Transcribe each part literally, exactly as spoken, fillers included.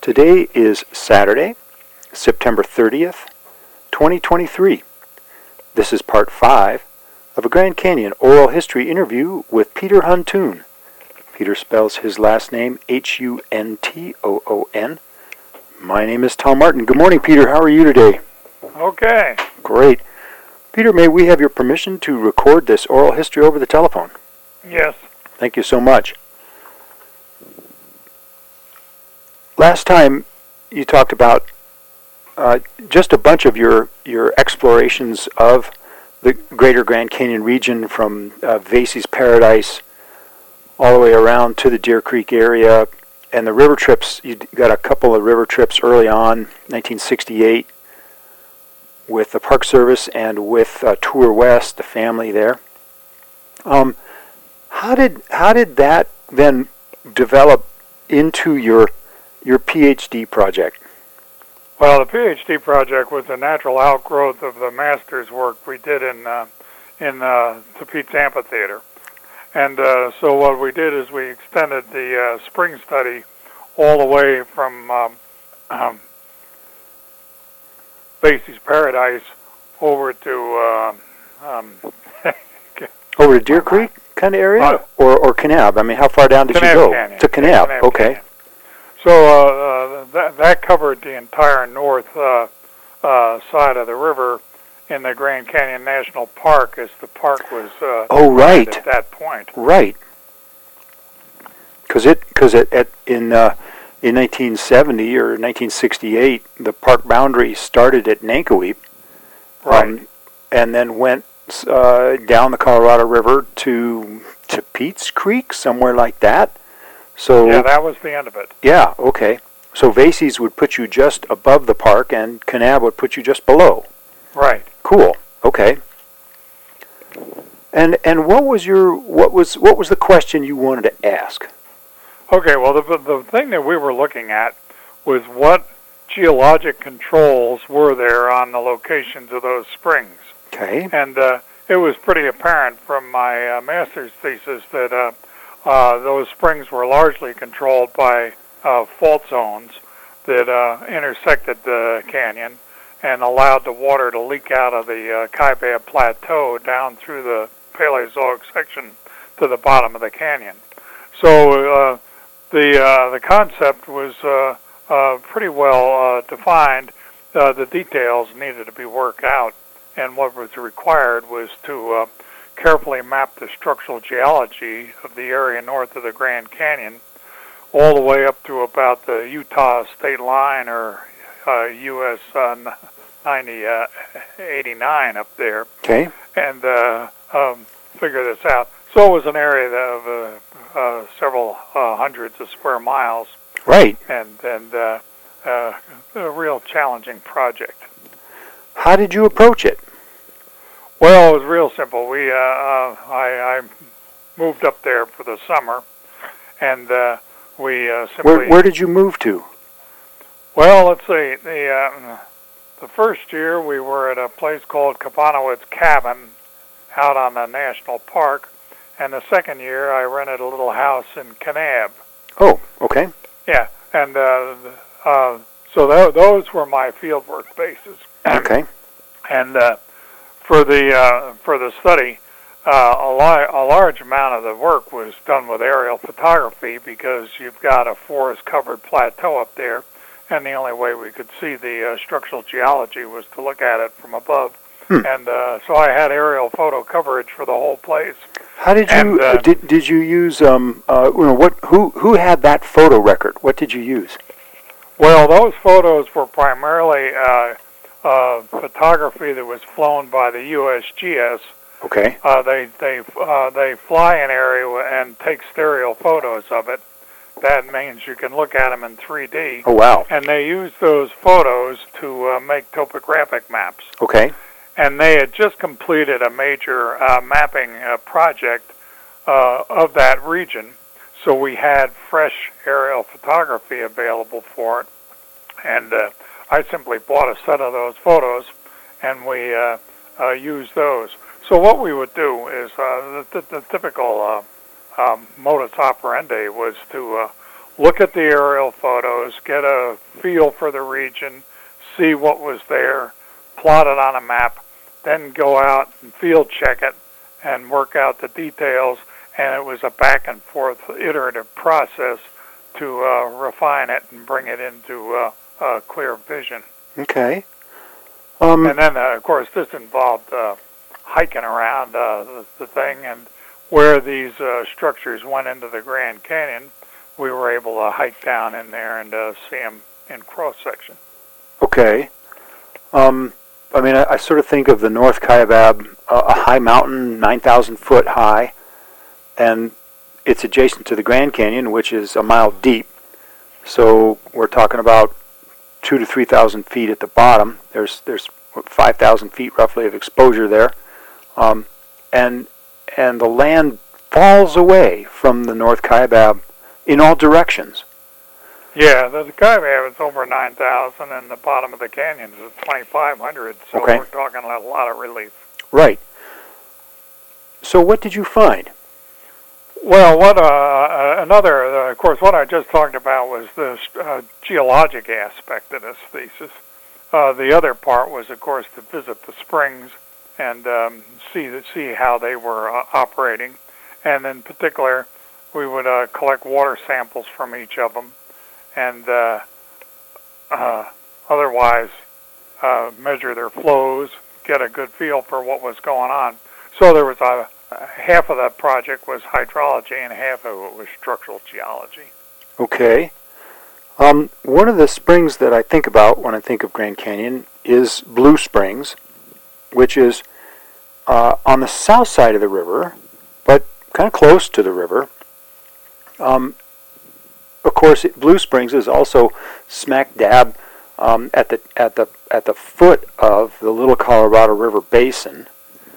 Today is Saturday, September thirtieth, twenty twenty-three. This is part five of a Grand Canyon oral history interview with Peter Huntoon. Peter spells his last name H U N T O O N. My name is Tom Martin. Good morning, Peter. How are you today? Okay. Great. Peter, may we have your permission to record this oral history over the telephone? Yes. Thank you so much. Last time you talked about uh, just a bunch of your, your explorations of the greater Grand Canyon region from uh, Vasey's Paradise all the way around to the Deer Creek area, and the river trips. You got a couple of river trips early on, nineteen sixty-eight, with the Park Service and with uh, Tour West, the family there. Um, how did how did that then develop into your your PhD project? Well, the PhD project was a natural outgrowth of the master's work we did in uh, in uh, the Pete's Amphitheater. And uh, so what we did is we extended the uh, spring study all the way from um, um, Vasey's Paradise over to uh, um, over to Deer Creek kind of area, uh, or or Kanab. I mean, how far down did Kanab you go? Canyon. To Kanab. Kanab Okay. Canyon. So uh, uh, that, that covered the entire north uh, uh, side of the river in the Grand Canyon National Park, as the park was uh, oh right at that point. Right. Because it because it at in uh, in nineteen seventy or nineteen sixty-eight, the park boundary started at Nankoweap, right, um, and then went uh, down the Colorado River to to Pete's Creek, somewhere like that. So yeah, that was the end of it. Yeah, okay. So Vasey's would put you just above the park, and Kanab would put you just below. Right. Cool. Okay. And and what was your what was what was the question you wanted to ask? Okay. Well, the the thing that we were looking at was what geologic controls were there on the locations of those springs. Okay. And uh, it was pretty apparent from my uh, master's thesis that. Uh, Uh, those springs were largely controlled by uh, fault zones that uh, intersected the canyon and allowed the water to leak out of the uh, Kaibab Plateau down through the Paleozoic section to the bottom of the canyon. So uh, the uh, the concept was uh, uh, pretty well uh, defined. Uh, the details needed to be worked out, and what was required was to uh, carefully map the structural geology of the area north of the Grand Canyon all the way up to about the Utah state line, or uh, U S uh, ninety eighty-nine up there. Okay. And uh, um, figure this out. So it was an area of uh, uh, several uh, hundreds of square miles. Right. And, and uh, uh, a real challenging project. How did you approach it? Well, it was real simple. We, uh, uh, I, I moved up there for the summer, and uh, we uh, simply. Where, where did you move to? Well, let's see. The uh, the first year we were at a place called Kabanowitz Cabin, out on the national park, and the second year I rented a little house in Kanab. Oh, okay. Yeah, and uh, uh, so th- those were my fieldwork bases. Okay. And. Uh, For the uh, for the study, uh, a, li- a large amount of the work was done with aerial photography, because you've got a forest-covered plateau up there, and the only way we could see the uh, structural geology was to look at it from above. Hmm. And uh, so I had aerial photo coverage for the whole place. How did you and, uh, uh, did did you use um uh you know, what who who had that photo record? What did you use? Well, those photos were primarily. Uh, Uh, photography that was flown by the U S G S. Okay. Uh, they they uh, they fly an area and take stereo photos of it. That means you can look at them in three D. Oh wow! And they use those photos to uh, make topographic maps. Okay. And they had just completed a major uh, mapping uh, project uh, of that region, so we had fresh aerial photography available for it, and. Uh, I simply bought a set of those photos, and we uh, uh, used those. So what we would do is uh, the, the, the typical uh, um, modus operandi was to uh, look at the aerial photos, get a feel for the region, see what was there, plot it on a map, then go out and field check it and work out the details. And it was a back and forth iterative process to uh, refine it and bring it into uh, uh, clear vision. Okay. Um, and then, uh, of course, this involved uh, hiking around uh, the, the thing, and where these uh, structures went into the Grand Canyon, we were able to hike down in there and uh, see them in cross-section. Okay. Um, I mean, I, I sort of think of the North Kaibab, uh, a high mountain, nine thousand foot high, and it's adjacent to the Grand Canyon, which is a mile deep. So we're talking about two to three thousand feet at the bottom. There's there's five thousand feet roughly of exposure there, um, and and the land falls away from the North Kaibab in all directions. Yeah, the, the Kaibab is over nine thousand, and the bottom of the canyon is twenty-five hundred. So okay. We're talking a lot of relief. Right. So what did you find? Well, what uh, another, uh, of course, what I just talked about was the uh, geologic aspect of this thesis. Uh, the other part was, of course, to visit the springs and um, see see how they were uh, operating, and in particular, we would uh, collect water samples from each of them, and uh, uh, otherwise uh, measure their flows, get a good feel for what was going on. So there was a half of that project was hydrology and half of it was structural geology. Okay. Um, one of the springs that I think about when I think of Grand Canyon is Blue Springs, which is uh, on the south side of the river, but kind of close to the river. Um, of course, it, Blue Springs is also smack dab um, at the at the at the foot of the Little Colorado River Basin.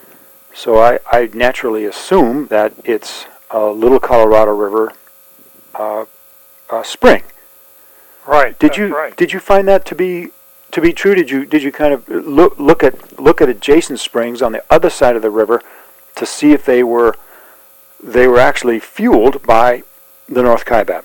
So I, I naturally assume that it's a Little Colorado River uh, uh, spring. Right. Did that's you right. did you find that to be to be true? Did you did you kind of look look at look at adjacent springs on the other side of the river to see if they were they were actually fueled by the North Kaibab?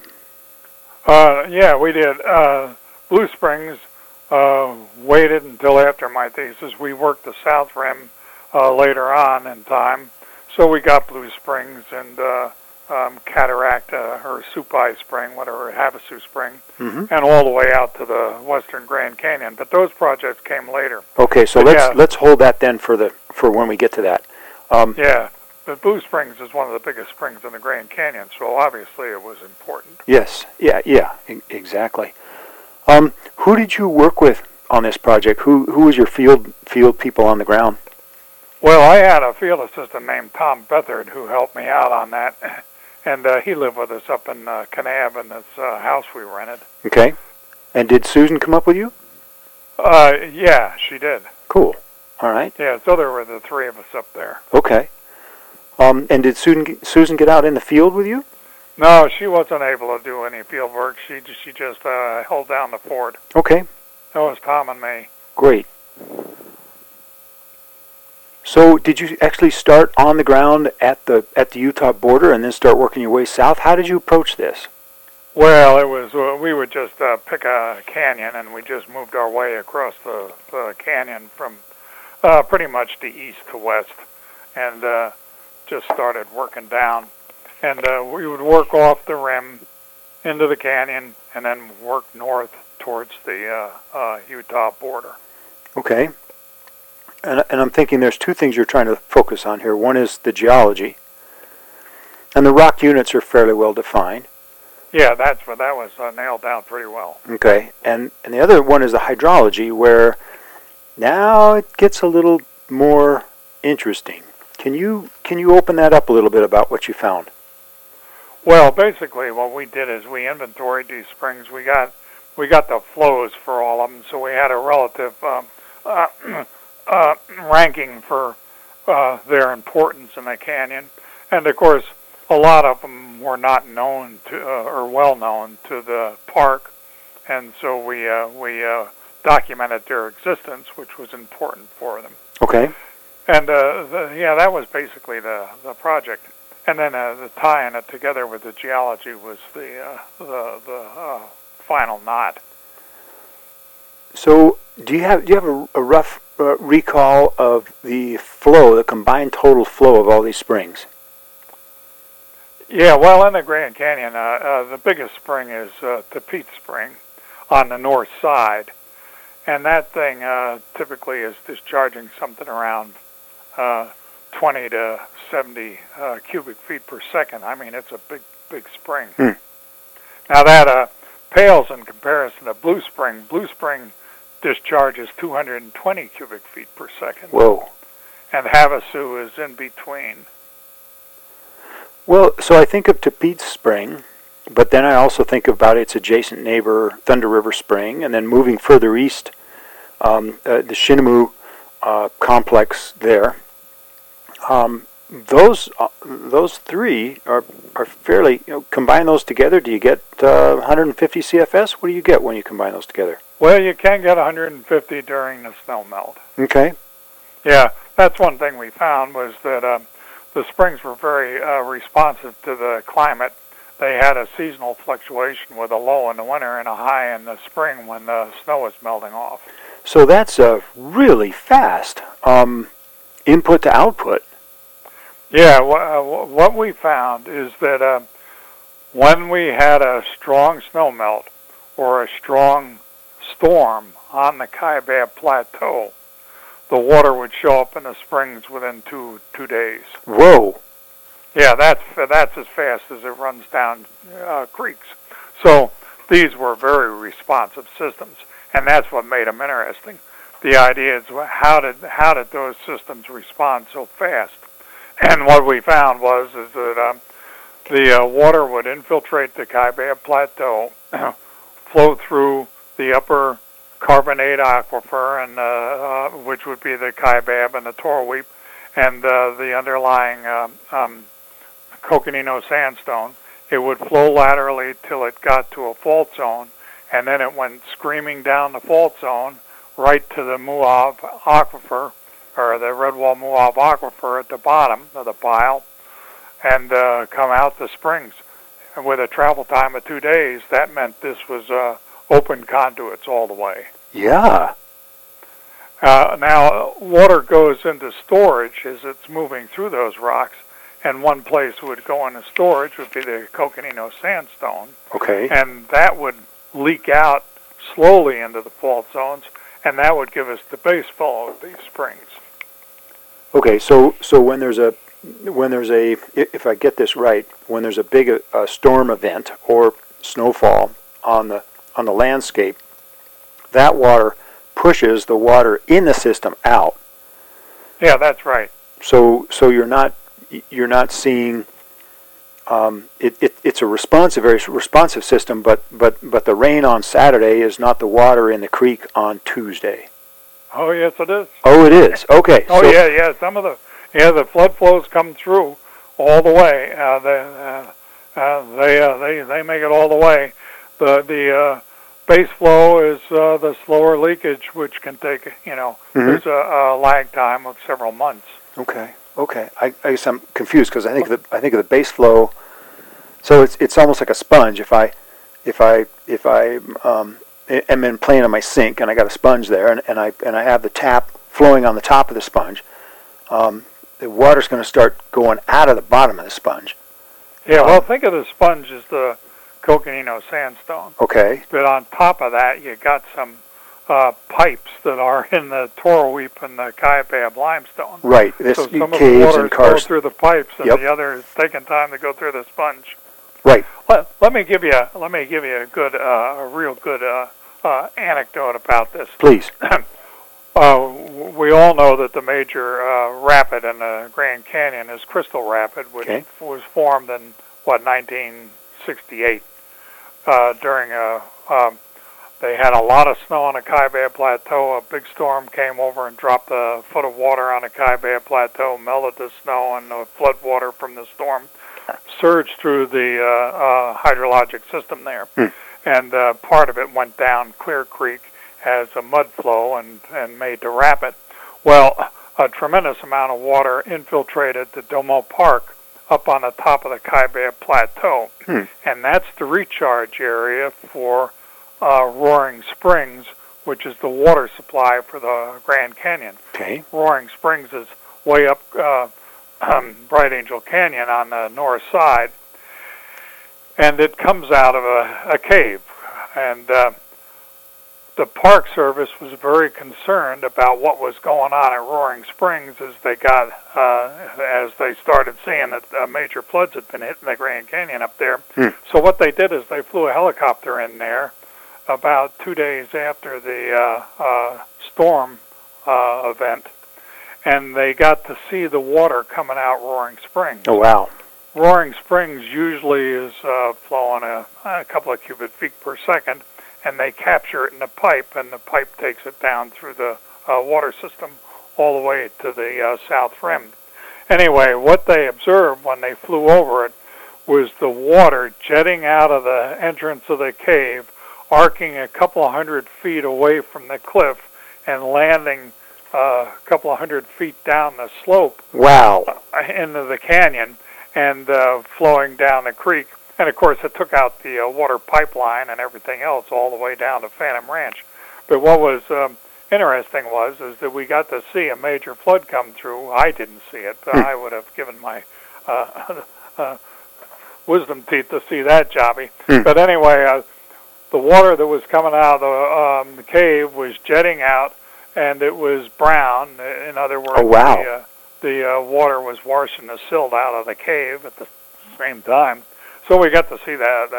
Uh, yeah, we did. Uh, Blue Springs uh, waited until after my thesis. We worked the South Rim uh, later on in time, so we got Blue Springs and uh, um, Cataract uh, or Supai Spring, whatever, Havasu Spring, Mm-hmm. and all the way out to the Western Grand Canyon. But those projects came later. Okay, so But let's yeah. let's hold that then for the for when we get to that. Um, Yeah, but Blue Springs is one of the biggest springs in the Grand Canyon, so obviously it was important. Yes, yeah, yeah, e- exactly. Um, who did you work with on this project? Who who was your field field people on the ground? Well, I had a field assistant named Tom Bethard who helped me out on that, and uh, he lived with us up in uh, Kanab in this uh, house we rented. Okay, and did Susan come up with you? Uh, yeah, she did. Cool. All right. Yeah, so there were the three of us up there. Okay. Um, and did Susan Susan get out in the field with you? No, she wasn't able to do any field work. She just, she just uh, held down the fort. Okay. That was Tom and me. Great. So, did you actually start on the ground at the at the Utah border and then start working your way south? How did you approach this? Well, it was uh, we would just uh, pick a canyon and we just moved our way across the, the canyon from uh, pretty much the east to west, and uh, just started working down. And uh, we would work off the rim into the canyon and then work north towards the uh, uh, Utah border. Okay. And, and I'm thinking there's two things you're trying to focus on here. One is the geology, and the rock units are fairly well defined. Yeah, that's what that was uh, nailed down pretty well. Okay, and and the other one is the hydrology, where now it gets a little more interesting. Can you can you open that up a little bit about what you found? Well, basically, what we did is we inventoried these springs. We got we got the flows for all of them, so we had a relative um, uh, uh, ranking for uh, their importance in the canyon, and of course, a lot of them were not known to uh, or well known to the park, and so we uh, we uh, documented their existence, which was important for them. Okay. And uh, the, yeah, that was basically the the project. and then uh, the tying it together with the geology was the uh, the the uh, final knot. So, do you have do you have a, a rough uh, recall of the flow, the combined total flow of all these springs? Yeah, well, in the Grand Canyon, uh, uh, the biggest spring is uh, Tapete Spring on the north side, and that thing uh, typically is discharging something around uh, twenty to seventy uh, cubic feet per second. I mean, it's a big, big spring. Hmm. Now that uh, pales in comparison to Blue Spring. Blue Spring discharges two hundred twenty cubic feet per second. Whoa. And Havasu is in between. Well, so I think of Tapete Spring, but then I also think about its adjacent neighbor, Thunder River Spring, and then moving further east, um, uh, the Shinemu uh, complex there. Um, those uh, those three are are fairly. You know, combine those together, do you get uh, one hundred fifty C F S? What do you get when you combine those together? Well, you can get one hundred fifty during the snow melt. Okay. Yeah, that's one thing we found was that uh, the springs were very uh, responsive to the climate. They had a seasonal fluctuation with a low in the winter and a high in the spring when the snow was melting off. So that's a really fast um, input to output. Yeah, wh- what we found is that uh, when we had a strong snow melt or a strong storm on the Kaibab Plateau, the water would show up in the springs within two two days. Whoa. Yeah, that's that's as fast as it runs down uh, creeks. So these were very responsive systems, and that's what made them interesting. The idea is how did how did those systems respond so fast? And what we found was is that um, the uh, water would infiltrate the Kaibab Plateau, flow through the upper carbonate aquifer, and uh, uh, which would be the Kaibab and the Torweep, and uh, the underlying um, um, Coconino sandstone. It would flow laterally till it got to a fault zone, and then it went screaming down the fault zone right to the Muav aquifer, or the Redwall Muav aquifer at the bottom of the pile, and uh, come out the springs. And with a travel time of two days, that meant this was uh, open conduits all the way. Yeah. Uh, now, water goes into storage as it's moving through those rocks, and one place would go into storage would be the Coconino sandstone, Okay. and that would leak out slowly into the fault zones, and that would give us the base flow of these springs. Okay, so so when there's a when there's a if I get this right, when there's a big uh, storm event or snowfall on the on the landscape, that water pushes the water in the system out. Yeah, that's right. So so you're not you're not seeing um, it, it it's a responsive very responsive system, but but but the rain on Saturday is not the water in the creek on Tuesday. Oh, yes, it is. Oh, it is. Okay. Oh, so, yeah, yeah. Some of the yeah the flood flows come through all the way. Uh, they uh, uh, they uh, they they make it all the way. The the uh, base flow is uh, the slower leakage, which can take you know Mhm. there's a, a lag time of several months. Okay. Okay. I, I guess I'm confused because I think the I think of the base flow. So it's it's almost like a sponge. If I if I if I um, am in playing on my sink and I got a sponge there and, and I and I have the tap flowing on the top of the sponge, um, the water's going to start going out of the bottom of the sponge. Yeah. Um, Well, think of the sponge as the Coconino sandstone. Okay. But on top of that, you got some uh, pipes that are in the Torweep and the Kaibab limestone. Right. This So some of the caves water and is going karst. through the pipes, and Yep. the other is taking time to go through the sponge. Right. Let, let me give you a, let me give you a good uh, a real good uh, uh, anecdote about this. Please. Uh, we all know that the major uh, rapid in the Grand Canyon is Crystal Rapid, which Okay. was formed in what nineteen sixty-eight uh, during a. Um, they had a lot of snow on the Kaibab Plateau. A big storm came over and dropped a foot of water on the Kaibab Plateau, melted the snow, and the flood water from the storm surged through the uh, uh, hydrologic system there. Hmm. And uh, part of it went down Clear Creek as a mud flow and, and made the rapid. Well, a tremendous amount of water infiltrated the Domo Park up on the top of the Kaibab Plateau. Hmm. And that's the recharge area for uh, Roaring Springs, which is the water supply for the Grand Canyon. Okay. Roaring Springs is way up uh, um, Bright Angel Canyon on the north side, and it comes out of a, a cave. And uh, the Park Service was very concerned about what was going on at Roaring Springs as they got, uh, as they started seeing that uh, major floods had been hitting the Grand Canyon up there. Hmm. So what they did is they flew a helicopter in there about two days after the uh, uh, storm uh, event, and they got to see the water coming out Roaring Springs. Oh, wow. Roaring Springs usually is uh, flowing a, a couple of cubic feet per second, and they capture it in the pipe, and the pipe takes it down through the uh, water system all the way to the uh, south rim. Anyway, what they observed when they flew over it was the water jetting out of the entrance of the cave, arcing a couple of hundred feet away from the cliff and landing uh, a couple of hundred feet down the slope. Wow. Into the canyon and uh, flowing down the creek. And, of course, it took out the uh, water pipeline and everything else all the way down to Phantom Ranch. But what was um, interesting was is that we got to see a major flood come through. I didn't see it. Hmm. I would have given my uh, uh, wisdom teeth to see that jobby. Hmm. But anyway, uh, the water that was coming out of the, um, the cave was jetting out, and it was brown. In other words, oh, wow. the, uh, the uh, water was washing the silt out of the cave at the same time. So we got to see that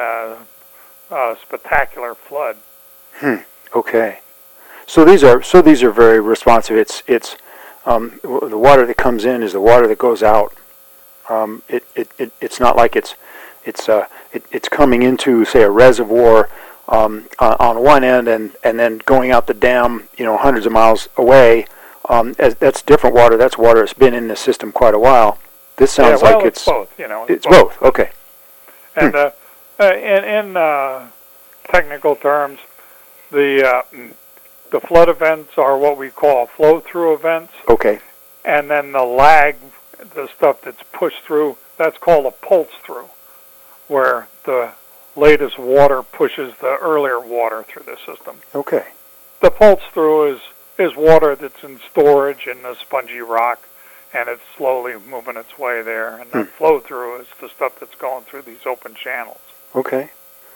uh, uh, spectacular flood. Hmm. Okay. So these are so these are very responsive. It's it's um, the water that comes in is the water that goes out. Um, it, it, it it's not like it's it's uh it, it's coming into, say, a reservoir um, on, on one end and, and then going out the dam, you know, hundreds of miles away. Um, as, that's different water. That's water that's been in the system quite a while. This sounds yeah, well, like it's, it's both. You know, it's, it's both. both. Okay. And uh, uh, in, in uh, technical terms, the uh, the flood events are what we call flow-through events. Okay. And then the lag, the stuff that's pushed through, that's called a pulse-through, where the latest water pushes the earlier water through the system. Okay. The pulse-through is, is water that's in storage in the spongy rock, and it's slowly moving its way there. And the hmm. flow-through is the stuff that's going through these open channels. Okay.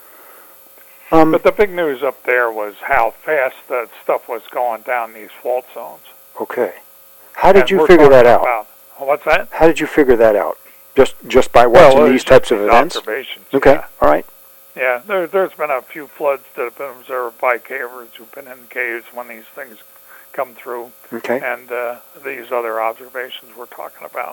Um, but the big news up there was how fast that stuff was going down these fault zones. Okay. How did and you figure that out? About, what's that? How did you figure that out? Just just by watching well, these types of events? Observations. Okay. Yeah. All right. Yeah, there, there's been a few floods that have been observed by cavers who've been in caves when these things come through. Okay. And uh, these other observations we're talking about.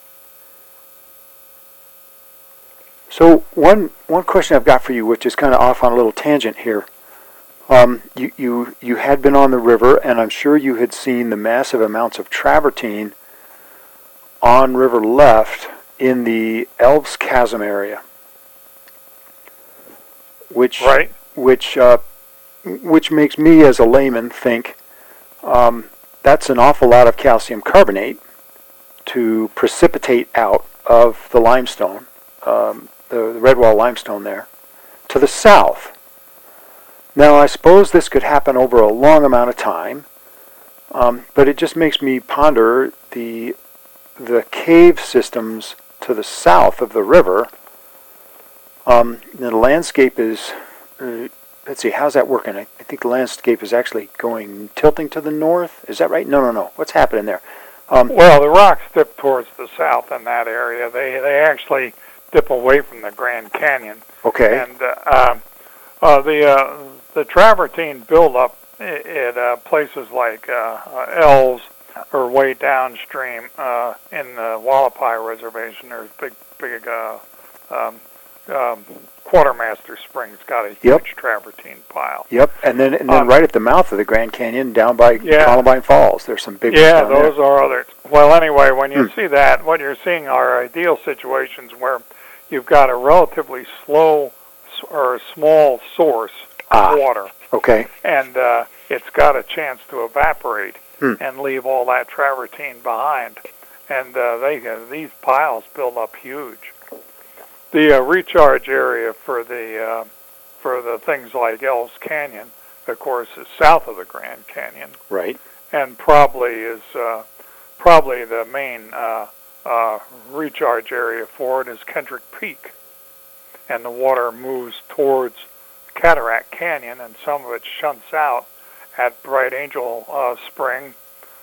So one one question I've got for you, which is kind of off on a little tangent here. Um, you, you you had been on the river, and I'm sure you had seen the massive amounts of travertine on river left in the Elves Chasm area, which right. which uh, which makes me as a layman think um, that's an awful lot of calcium carbonate to precipitate out of the limestone. Um, The, the Redwall limestone there, to the south. Now, I suppose this could happen over a long amount of time, um, but it just makes me ponder the the cave systems to the south of the river. Um, the landscape is, uh, let's see, how's that working? I, I think the landscape is actually going, tilting to the north. Is that right? No, no, no. What's happening there? Um, well, the rocks dip towards the south in that area. They, they actually dip away from the Grand Canyon. Okay. And uh, uh, the uh, the travertine buildup at uh, places like uh, uh, Elves or way downstream uh, in the Wallapai Reservation. There's big, big uh, um, um, Quartermaster Springs got a huge yep. travertine pile. Yep, and then and then um, right at the mouth of the Grand Canyon, down by yeah. Columbine Falls, there's some big yeah, ones down those there. are others. Well, anyway, when you hmm. see that, what you're seeing are ideal situations where you've got a relatively slow or a small source ah, of water. Okay. And uh, it's got a chance to evaporate hmm. and leave all that travertine behind. and uh, they uh, these piles build up huge. The uh, recharge area for the uh, for the things like Ellis Canyon, of course, is south of the Grand Canyon, right, and probably is uh, probably the main uh, uh, recharge area for it is Kendrick Peak, and the water moves towards Cataract Canyon, and some of it shunts out at Bright Angel uh, Spring,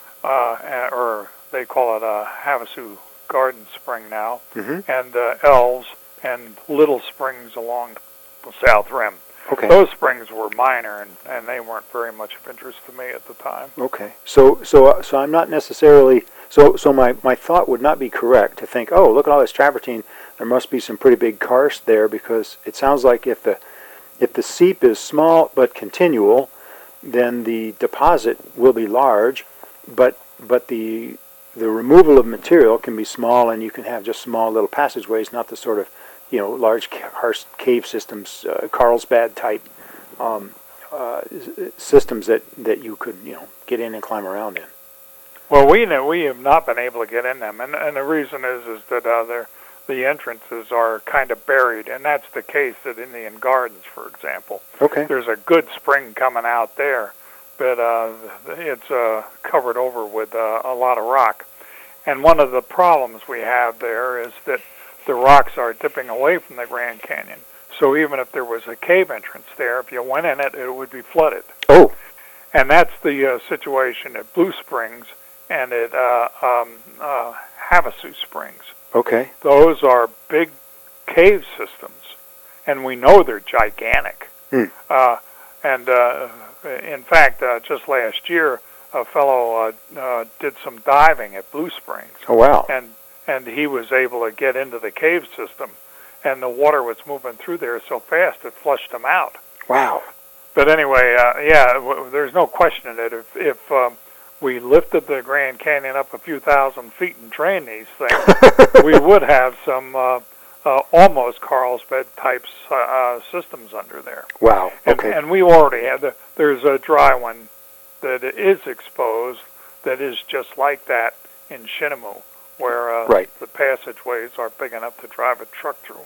uh, or they call it a Havasu Garden Spring now, mm-hmm. and uh, Elves and Little Springs along the South Rim. Okay. Those springs were minor, and, and they weren't very much of interest to me at the time. Okay. So so uh, so I'm not necessarily so so my, my thought would not be correct to think, oh, look at all this travertine, there must be some pretty big karst there, because it sounds like if the if the seep is small but continual, then the deposit will be large, but but the the removal of material can be small, and you can have just small little passageways, not the sort of, you know, large karst cave systems, uh, Carlsbad type um, uh, systems that, that you could, you know, get in and climb around in. Well, we know we have not been able to get in them, and and the reason is is that uh, they're, the entrances are kind of buried, and that's the case at Indian Gardens, for example. Okay. There's a good spring coming out there, but uh, it's uh, covered over with uh, a lot of rock. And one of the problems we have there is that the rocks are dipping away from the Grand Canyon. So even if there was a cave entrance there, if you went in it, it would be flooded. Oh. And that's the uh, situation at Blue Springs and at uh, um, uh, Havasu Springs. Okay. Those are big cave systems, and we know they're gigantic. Hmm. Uh, and uh, in fact, uh, just last year, a fellow uh, uh, did some diving at Blue Springs. Oh, wow. And and he was able to get into the cave system, and the water was moving through there so fast it flushed him out. Wow. But anyway, uh, yeah, w- there's no question that if, if um, we lifted the Grand Canyon up a few thousand feet and trained these things, we would have some uh, uh, almost Carlsbad type uh, uh, systems under there. Wow. Okay. And, and we already have, the, there's a dry one that is exposed that is just like that in Shinemu, where uh, right. the passageways are big enough to drive a truck through.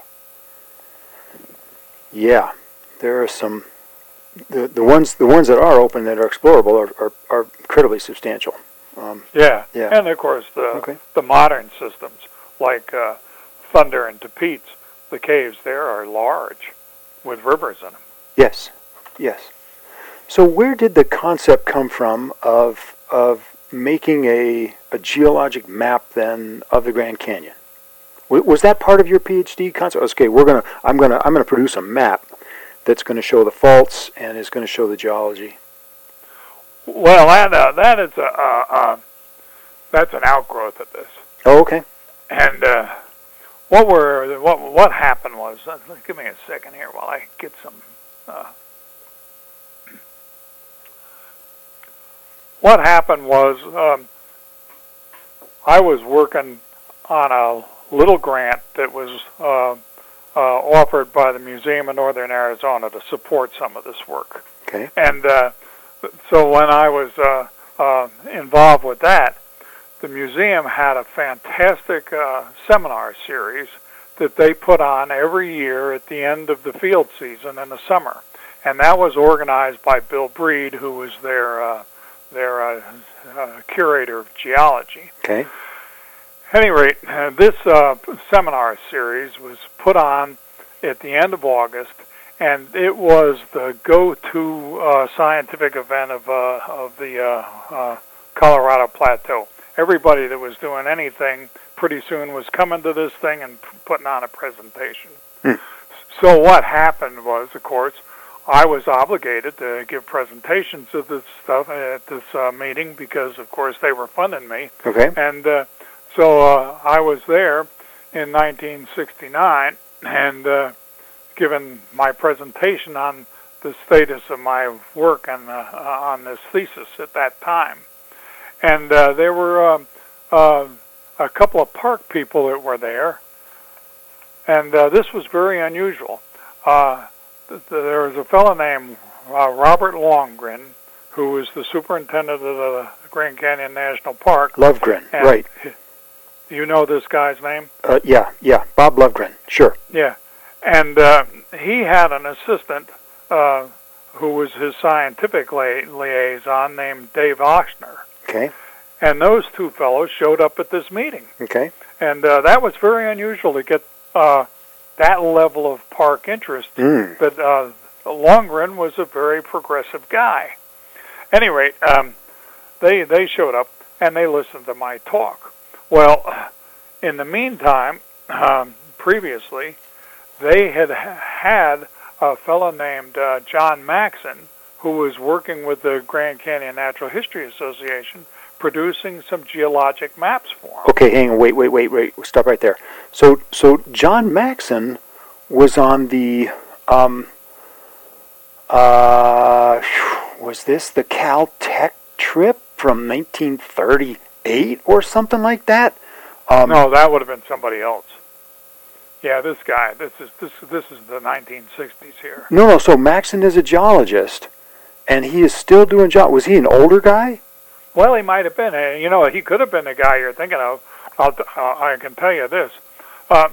Yeah, there are some. The the ones the ones that are open that are explorable are are, are incredibly substantial. Um, yeah. yeah, and of course the okay. the modern systems like uh, Thunder and Tapeats, the caves there are large, with rivers in them. Yes, yes. So where did the concept come from of of making a a geologic map then of the Grand Canyon? W- was that part of your PhD concept? Okay, we're gonna I'm gonna I'm gonna produce a map that's going to show the faults and is going to show the geology. Well, that uh, that is a uh, uh, that's an outgrowth of this. Oh, okay. And uh, what were what what happened was, uh, give me a second here while I get some. Uh, what happened was um, I was working on a little grant that was uh, uh, offered by the Museum of Northern Arizona to support some of this work. Okay. And uh, so when I was uh, uh, involved with that, the museum had a fantastic uh, seminar series that they put on every year at the end of the field season in the summer. And that was organized by Bill Breed, who was their, uh, their uh, uh, curator of geology. Okay. At any rate, uh, this uh, seminar series was put on at the end of August, and it was the go-to uh, scientific event of uh, of the uh, uh, Colorado Plateau. Everybody that was doing anything pretty soon was coming to this thing and p- putting on a presentation. Hmm. So what happened was, of course, I was obligated to give presentations of this stuff at this uh, meeting because, of course, they were funding me. Okay. And uh, so uh, I was there in nineteen sixty-nine and uh, given my presentation on the status of my work on, uh, on this thesis at that time. And uh, there were um, uh, a couple of park people that were there, and uh, this was very unusual. Uh, th- there was a fellow named uh, Robert Longren, who was the superintendent of the Grand Canyon National Park. Lovegren, and right. you know this guy's name? Uh, yeah, yeah, Bob Lovegren, sure. Yeah, and uh, he had an assistant uh, who was his scientific li- liaison named Dave Ochsner. Okay. And those two fellows showed up at this meeting. Okay. And uh, that was very unusual to get uh, that level of park interest. Mm. But uh, Longren was a very progressive guy. At any rate, um, they, they showed up and they listened to my talk. Well, in the meantime, um, previously, they had had a fellow named uh, John Maxon, who was working with the Grand Canyon Natural History Association, producing some geologic maps for him. Okay, hang on, wait, wait, wait, wait, stop right there. So, so John Maxon was on the, um, uh, was this the Caltech trip from nineteen thirty-eight or something like that? Um, no, that would have been somebody else. Yeah, this guy. This is this this is the nineteen sixties here. No, no. So Maxon is a geologist, and he is still doing geology. Was he an older guy? Well, he might have been. You know, he could have been the guy you're thinking of. I'll, uh, I can tell you this. Uh,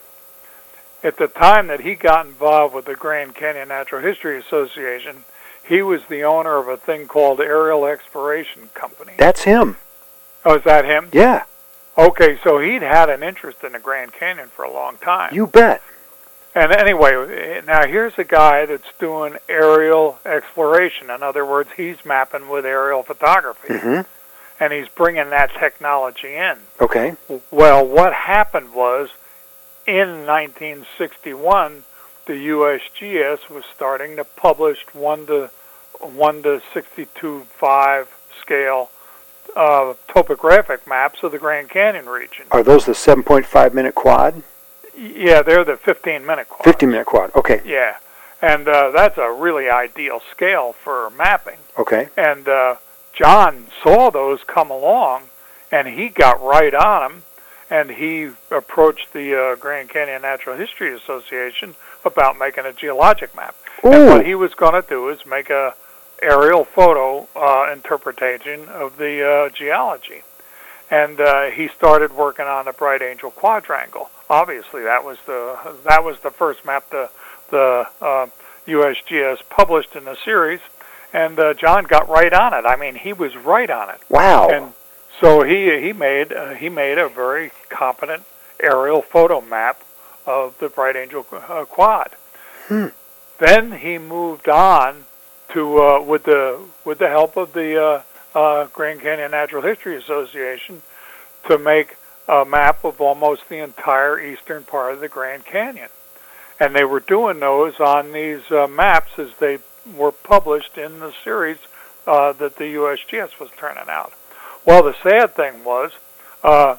at the time that he got involved with the Grand Canyon Natural History Association, he was the owner of a thing called Aerial Exploration Company. That's him. Oh, is that him? Yeah. Okay, so he'd had an interest in the Grand Canyon for a long time. You bet. And anyway, now here's a guy that's doing aerial exploration. In other words, he's mapping with aerial photography. Mm-hmm. And he's bringing that technology in. Okay. Well, what happened was, in nineteen sixty-one, the U S G S was starting to publish one to one to sixty-two point five scale uh, topographic maps of the Grand Canyon region. Are those the seven point five minute quad? Yeah, they're the fifteen minute quad. fifteen minute quad, okay. Yeah, and uh, that's a really ideal scale for mapping. Okay. And uh, John saw those come along, and he got right on them, and he approached the uh, Grand Canyon Natural History Association about making a geologic map. Ooh. And what he was going to do is make a aerial photo uh, interpretation of the uh, geology. And uh, he started working on the Bright Angel Quadrangle. Obviously, that was the that was the first map the the uh, U S G S published in the series, and uh, John got right on it. I mean, he was right on it. Wow! And so he he made uh, he made a very competent aerial photo map of the Bright Angel uh, Quad. Hmm. Then he moved on to uh, with the with the help of the uh, uh, Grand Canyon Natural History Association to make a map of almost the entire eastern part of the Grand Canyon. And they were doing those on these uh, maps as they were published in the series uh, that the U S G S was turning out. Well, the sad thing was uh,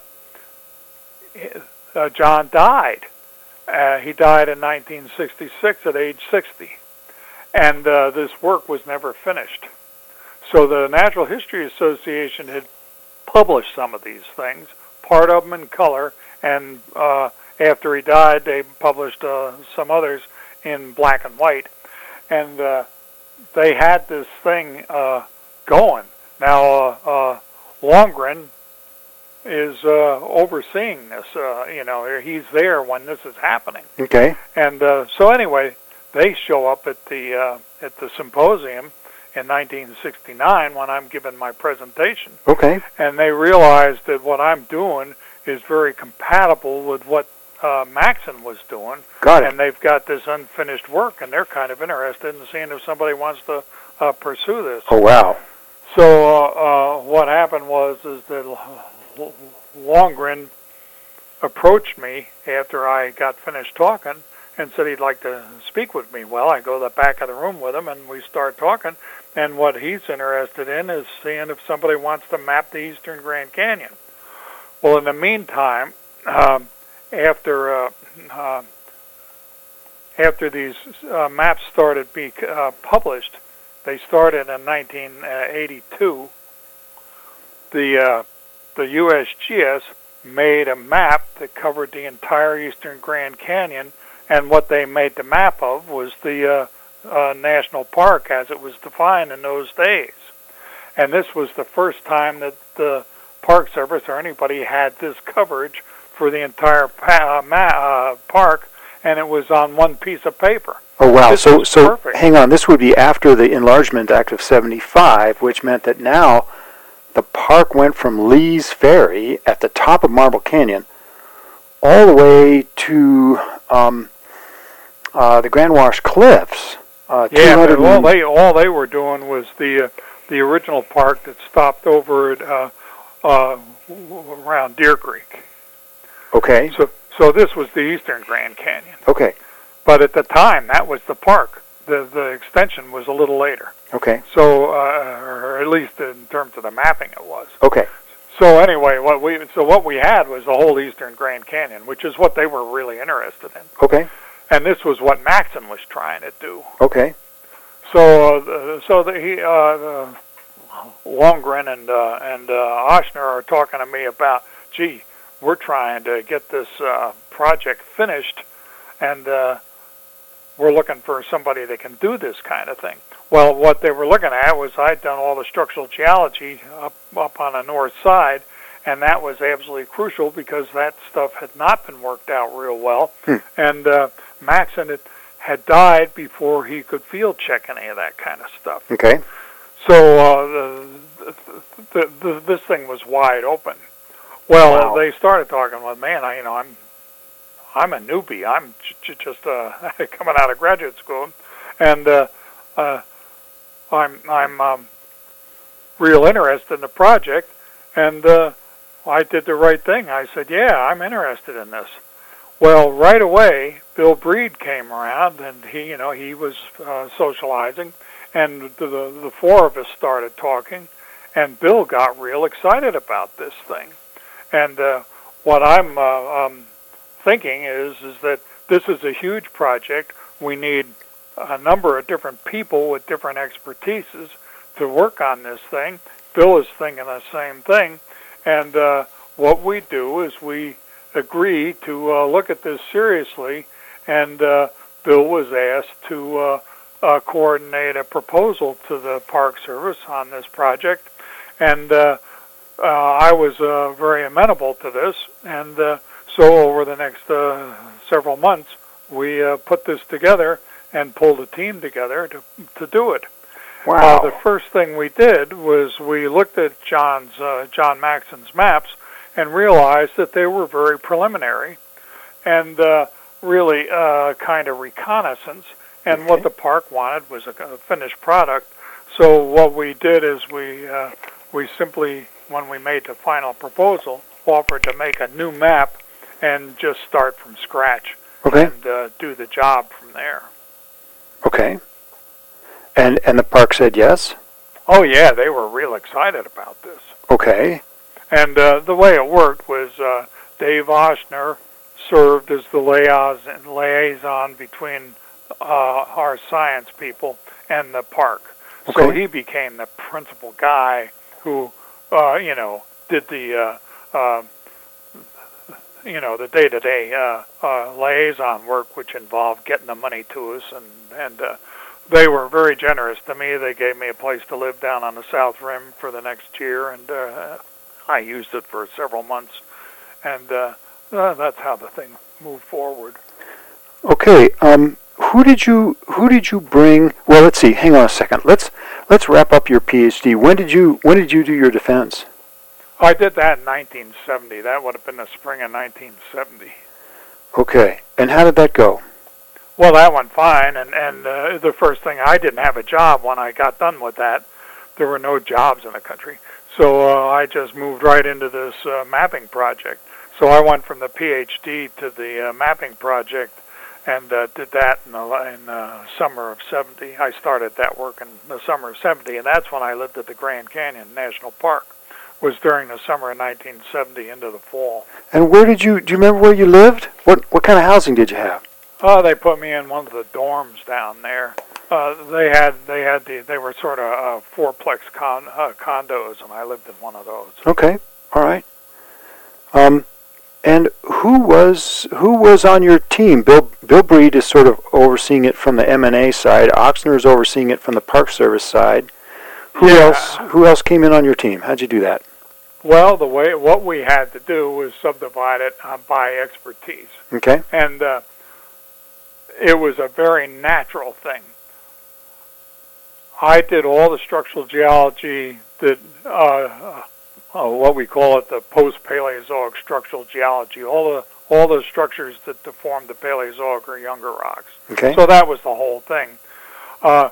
uh, John died. Uh, he died in nineteen sixty-six at age sixty. And uh, this work was never finished. So the Natural History Association had published some of these things, part of them in color, and uh, after he died, they published uh, some others in black and white. And uh, they had this thing uh, going. Now, uh, uh, Longren is uh, overseeing this. Uh, you know, he's there when this is happening. Okay. And uh, so anyway, they show up at the uh, at the symposium in nineteen sixty-nine when I'm giving my presentation. Okay. And they realize that what I'm doing is very compatible with what uh, Maxon was doing. Got it. And they've got this unfinished work, and they're kind of interested in seeing if somebody wants to uh, pursue this. Oh, wow. So uh, uh, what happened was is that Longren approached me after I got finished talking and said he'd like to speak with me. Well, I go to the back of the room with him, and we start talking. And what he's interested in is seeing if somebody wants to map the Eastern Grand Canyon. Well, in the meantime, um, after uh, uh, after these uh, maps started being uh, published, they started in nineteen eighty-two. The uh, the U S G S made a map that covered the entire Eastern Grand Canyon, and what they made the map of was the uh, uh, national park as it was defined in those days. And this was the first time that the Park Service or anybody had this coverage for the entire pa- uh, ma- uh, park, and it was on one piece of paper. Oh, wow. This So, was so perfect. hang on. This would be after the Enlargement Act of seventy-five, which meant that now the park went from Lee's Ferry at the top of Marble Canyon all the way to um, uh, the Grand Wash Cliffs. Uh, Yeah, but 200 all they all they were doing was the uh, the original park that stopped over at uh, uh, around Deer Creek. Okay. So so this was the Eastern Grand Canyon. Okay. But at the time, that was the park. The the extension was a little later. Okay. So, uh, or at least in terms of the mapping, it was. Okay. So anyway, what we so what we had was the whole Eastern Grand Canyon, which is what they were really interested in. Okay. And this was what Maxon was trying to do. Okay. So, uh, so the, he, uh, the Longren and uh, and uh, Ochsner are talking to me about, gee, we're trying to get this uh, project finished, and uh, we're looking for somebody that can do this kind of thing. Well, what they were looking at was I'd done all the structural geology up up on the north side, and that was absolutely crucial because that stuff had not been worked out real well, Hmm. and uh, Maxon had, had died before he could field check any of that kind of stuff. Okay. So uh, the, the, the, this thing was wide open. Well, Wow. they started talking with, man, I, you know, I'm I'm a newbie. I'm j- j- just uh, coming out of graduate school, and uh, uh, I'm I'm um, real interested in the project. And uh, I did the right thing. I said, yeah, I'm interested in this. Well, right away, Bill Breed came around, and he, you know, he was uh, socializing, and the, the the four of us started talking, and Bill got real excited about this thing. And uh, what I'm uh, um, thinking is is that this is a huge project. We need a number of different people with different expertises to work on this thing. Bill is thinking the same thing, and uh, what we do is we agree to uh, look at this seriously, and uh, Bill was asked to uh, uh, coordinate a proposal to the Park Service on this project, and uh, uh, I was uh, very amenable to this, and uh, so over the next uh, several months, we uh, put this together and pulled a team together to to do it. Wow. Uh, the first thing we did was we looked at John's uh, John Maxon's maps and realized that they were very preliminary and uh, really uh, kind of reconnaissance. And Okay. what the park wanted was a, a finished product. So what we did is we uh, we simply, when we made the final proposal, offered to make a new map and just start from scratch Okay. and uh, do the job from there. Okay. And and the park said yes? Oh yeah, they were real excited about this. Okay. And uh, the way it worked was uh, Dave Ochsner served as the liaison, liaison between uh, our science people and the park. So Okay. he became the principal guy who, uh, you know, did the, uh, uh, you know, the day-to-day uh, uh, liaison work, which involved getting the money to us. And, and uh, they were very generous to me. They gave me a place to live down on the South Rim for the next year, and uh, I used it for several months. And uh, uh, that's how the thing moved forward. Okay. Um who did you who did you bring? Well, let's see. Hang on a second. Let's let's wrap up your PhD. When did you when did you do your defense? I did that in nineteen seventy. That would have been the spring of nineteen seventy. Okay. And how did that go? Well, that went fine, and, and uh, the first thing, I didn't have a job when I got done with that. There were no jobs in the country. So uh, I just moved right into this uh, mapping project. So I went from the PhD to the uh, mapping project and uh, did that in the in the summer of seventy. I started that work in the summer of seventy, and that's when I lived at the Grand Canyon National Park. Was during the summer of nineteen seventy into the fall. And where did you do you remember where you lived? What what kind of housing did you have? Oh, they put me in one of the dorms down there. Uh, they had they had the they were sort of uh, fourplex con, uh, condos, and I lived in one of those. Okay. All right. Um and who was who was on your team? Bill Bill Breed is sort of overseeing it from the M and A side. Ochsner is overseeing it from the Park Service side. Who Yeah. else who else came in on your team? How'd you do that? Well, the way what we had to do was subdivide it uh, by expertise. Okay. And uh, it was a very natural thing. I did all the structural geology that, uh, uh, what we call it, the post-Paleozoic structural geology, all the all the structures that formed the Paleozoic or younger rocks. Okay. So that was the whole thing uh,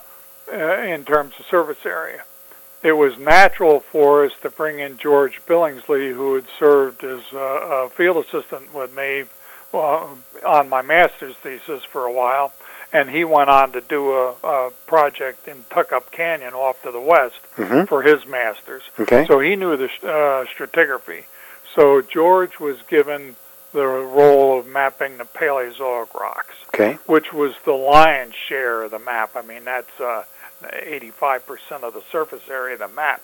in terms of surface area. It was natural for us to bring in George Billingsley, who had served as a, a field assistant with me uh, on my master's thesis for a while, and he went on to do a, a project in Tuckup Canyon off to the west mm-hmm. for his master's. Okay. So he knew the uh, stratigraphy. So George was given the role of mapping the Paleozoic rocks, okay. which was the lion's share of the map. I mean, that's uh, eighty-five percent of the surface area of the map.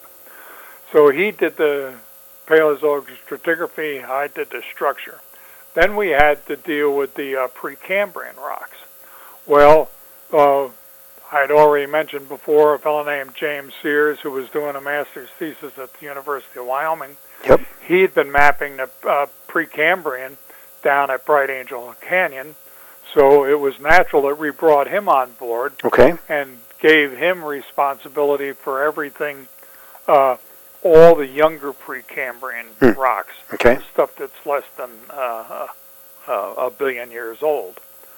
So he did the Paleozoic stratigraphy, I did the structure. Then we had to deal with the uh, Precambrian rocks. Well, uh, I'd already mentioned before a fellow named James Sears, who was doing a master's thesis at the University of Wyoming. Yep. He had been mapping the uh, Precambrian down at Bright Angel Canyon, so it was natural that we brought him on board. Okay. And gave him responsibility for everything, uh, all the younger Precambrian hmm. rocks, okay. stuff that's less than uh, uh, a billion years old.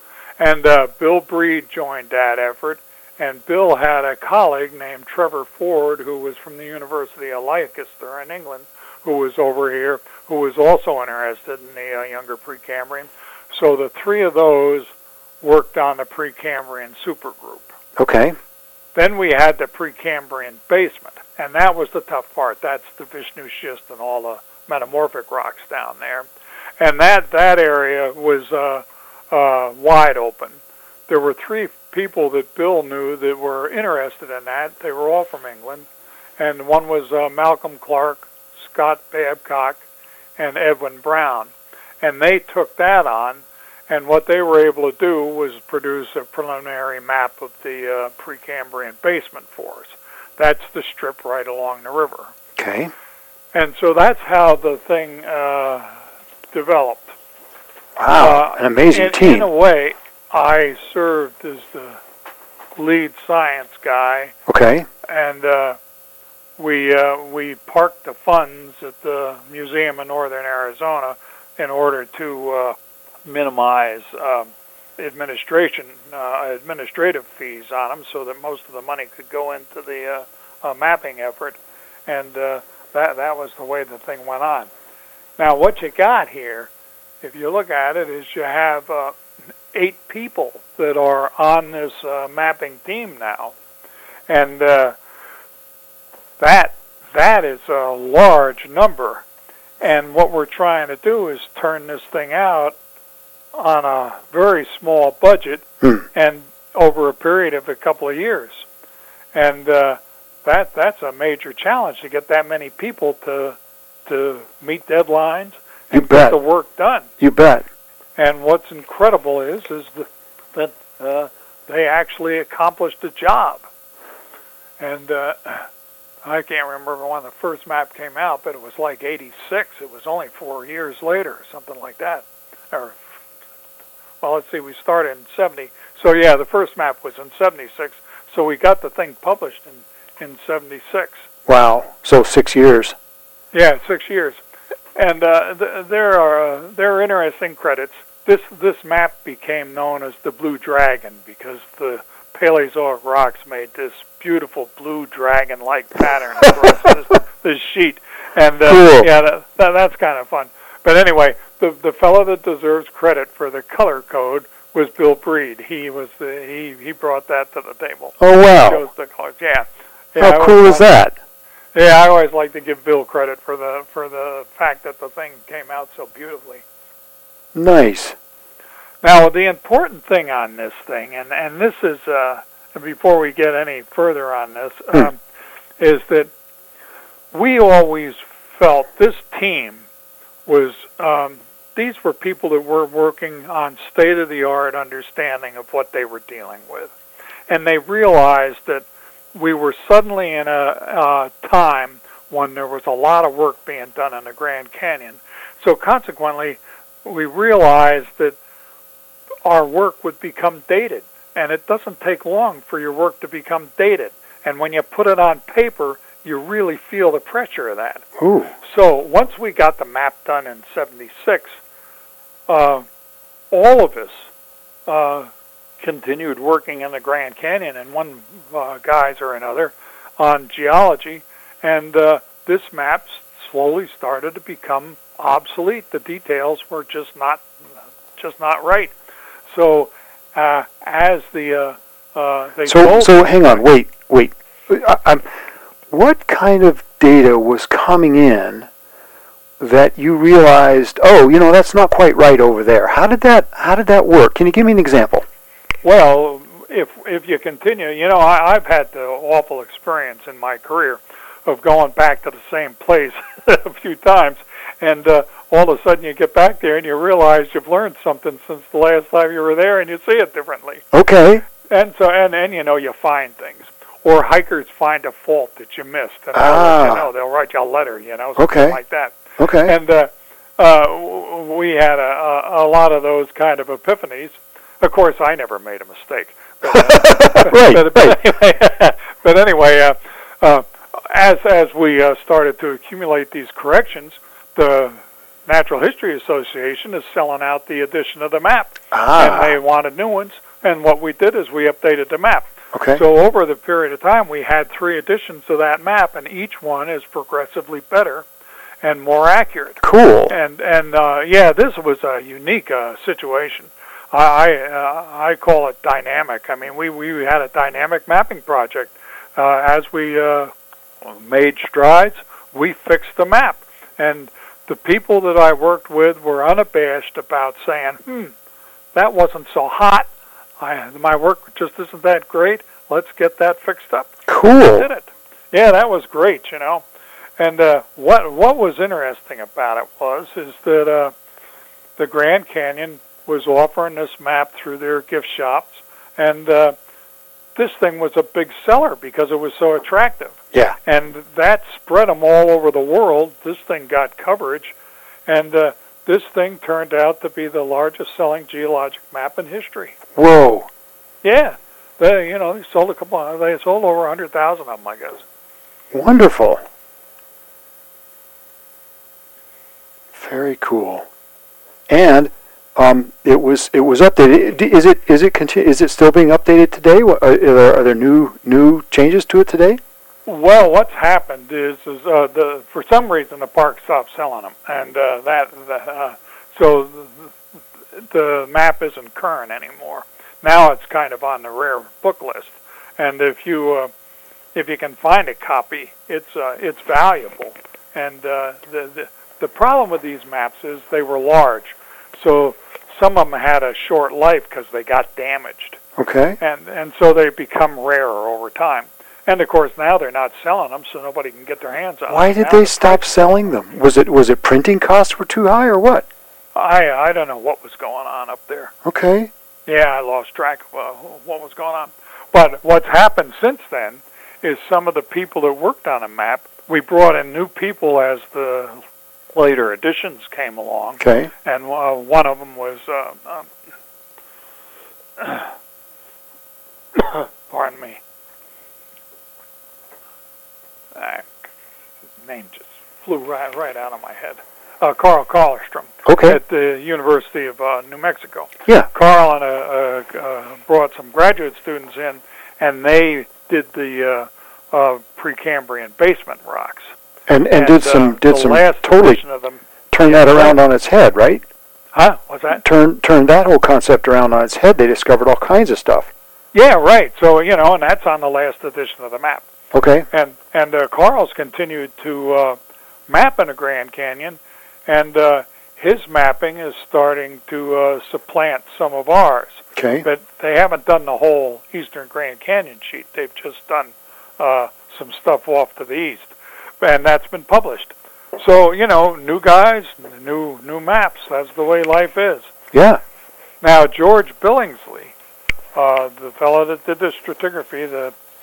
And uh, Bill Breed joined that effort, and Bill had a colleague named Trevor Ford, who was from the University of Leicester in England, who was over here, who was also interested in the uh, younger Precambrian. So the three of those worked on the Precambrian supergroup. Okay. Then we had the Precambrian basement, and that was the tough part. That's the Vishnu schist and all the metamorphic rocks down there. And that, that area was uh, uh, wide open. There were three people that Bill knew that were interested in that. They were all from England. And one was uh, Malcolm Clark, Scott Babcock, and Edwin Brown. And they took that on. And what they were able to do was produce a preliminary map of the uh, Precambrian basement for us. That's the strip right along the river. Okay. And so that's how the thing uh, developed. Wow, uh, an amazing in, team. In a way, I served as the lead science guy. Okay. And uh, we uh, we parked the funds at the Museum of Northern Arizona in order to uh, minimize um, administration uh, administrative fees on them, so that most of the money could go into the uh, uh, mapping effort, and uh, that that was the way the thing went on. Now, what you got here, if you look at it, is you have uh, eight people that are on this uh, mapping team now, and uh, that that is a large number. And what we're trying to do is turn this thing out on a very small budget hmm. and over a period of a couple of years. And uh, that that's a major challenge, to get that many people to to meet deadlines and you get bet. the work done. You bet. And what's incredible is is the, that uh, they actually accomplished the job. And uh, I can't remember when the first map came out, but it was like eighty-six. It was only four years later, something like that. Or Well, let's see, we started in seventy. So, yeah, the first map was in seventy-six. So we got the thing published in, in seventy-six. Wow. So six years. Yeah, six years. And uh, th- there are uh, there are interesting credits. This this map became known as the Blue Dragon because the Paleozoic rocks made this beautiful blue dragon-like pattern across this, this sheet. And uh, cool. yeah, that, that, that's kind of fun. But anyway, the the fellow that deserves credit for the color code was Bill Breed. He was the he he brought that to the table. Oh wow! He chose the colors. Yeah. yeah How cool is that? Yeah, I always like to give Bill credit for the for the fact that the thing came out so beautifully. Nice. Now, the important thing on this thing, and and this is uh, before we get any further on this, um, is that we always felt this team was, um, these were people that were working on state-of-the-art understanding of what they were dealing with. And they realized that we were suddenly in a, a time when there was a lot of work being done in the Grand Canyon. So consequently, we realized that our work would become dated, and it doesn't take long for your work to become dated. And when you put it on paper, you really feel the pressure of that. Ooh. So once we got the map done in seventy-six, uh, all of us uh, continued working in the Grand Canyon in one uh, guise or another on geology, and uh, this map slowly started to become obsolete. The details were just not just not right. So uh, as the uh, uh, they so told so hang on, wait, wait. I, I'm, what kind of data was coming in that you realized, oh, you know, that's not quite right over there? How did that How did that work? Can you give me an example? Well, if if you continue, you know, I, I've had the awful experience in my career of going back to the same place a few times, and uh, all of a sudden you get back there and you realize you've learned something since the last time you were there, and you see it differently. Okay. And so, and and you know, you find things, or hikers find a fault that you missed, and they'll Ah. let you know, they'll write you a letter, you know, something Okay. like that. Okay. And uh, uh, we had a, a, a lot of those kind of epiphanies. Of course, I never made a mistake. But, uh, right. but, but anyway, but anyway uh, uh, as as we uh, started to accumulate these corrections, the Natural History Association is selling out the edition of the map, Ah. and they wanted new ones. And what we did is we updated the map. Okay. So over the period of time, we had three editions of that map, and each one is progressively better and more accurate. Cool. And and uh, yeah, this was a unique uh, situation. I uh, I call it dynamic. I mean, we we had a dynamic mapping project. Uh, as we uh, made strides, we fixed the map, and the people that I worked with were unabashed about saying, "Hmm, that wasn't so hot. I, my work just isn't that great. Let's get that fixed up." Cool. We did it. Yeah, that was great, you know. And uh, what what was interesting about it was is that uh, the Grand Canyon was offering this map through their gift shops, and uh, this thing was a big seller because it was so attractive. Yeah. And that spread them all over the world. This thing got coverage, and uh, this thing turned out to be the largest selling geologic map in history. Whoa. Yeah, they you know they sold a couple. They sold over a hundred thousand of them, I guess. Wonderful. Very cool. And um, it was it was updated. Is it is it conti- is it still being updated today? What- Are, are there are there new new changes to it today? Well, what's happened is, is uh, the for some reason the park stopped selling them, and uh, that the, uh, so the, the map isn't current anymore. Now it's kind of on the rare book list, and if you uh, if you can find a copy, it's uh, it's valuable. And uh, the, the the problem with these maps is they were large, so some of them had a short life because they got damaged, Okay. and and so they become rarer over time. And of course now they're not selling them, so nobody can get their hands on them. Why did Now they the stop price- selling them? Was it was it printing costs were too high or what? I I don't know what was going on up there. Okay. Yeah, I lost track of uh, what was going on. But what's happened since then is some of the people that worked on a map, we brought in new people as the later editions came along. Okay. And uh, one of them was, uh, um, pardon me, uh, his name just flew right, right out of my head. Uh, Carl Collerstrom Okay. at the University of uh, New Mexico. Yeah. Carl and uh, uh, uh, brought some graduate students in, and they did the uh, uh, Precambrian basement rocks. And and, And, did some uh, did the some last totally edition of them. turn yeah, that around right. on its head, right? Huh? What's that? Turn turn that whole concept around on its head. They discovered all kinds of stuff. Yeah, right. So you know, and that's on the last edition of the map. Okay. And and uh, Carl's continued to uh, map in the Grand Canyon, and uh, his mapping is starting to uh, supplant some of ours. Okay. But they haven't done the whole Eastern Grand Canyon sheet. They've just done uh, some stuff off to the east, and that's been published. So you know, new guys, new new maps. That's the way life is. Yeah. Now George Billingsley, uh, the fellow that did the stratigraphy, the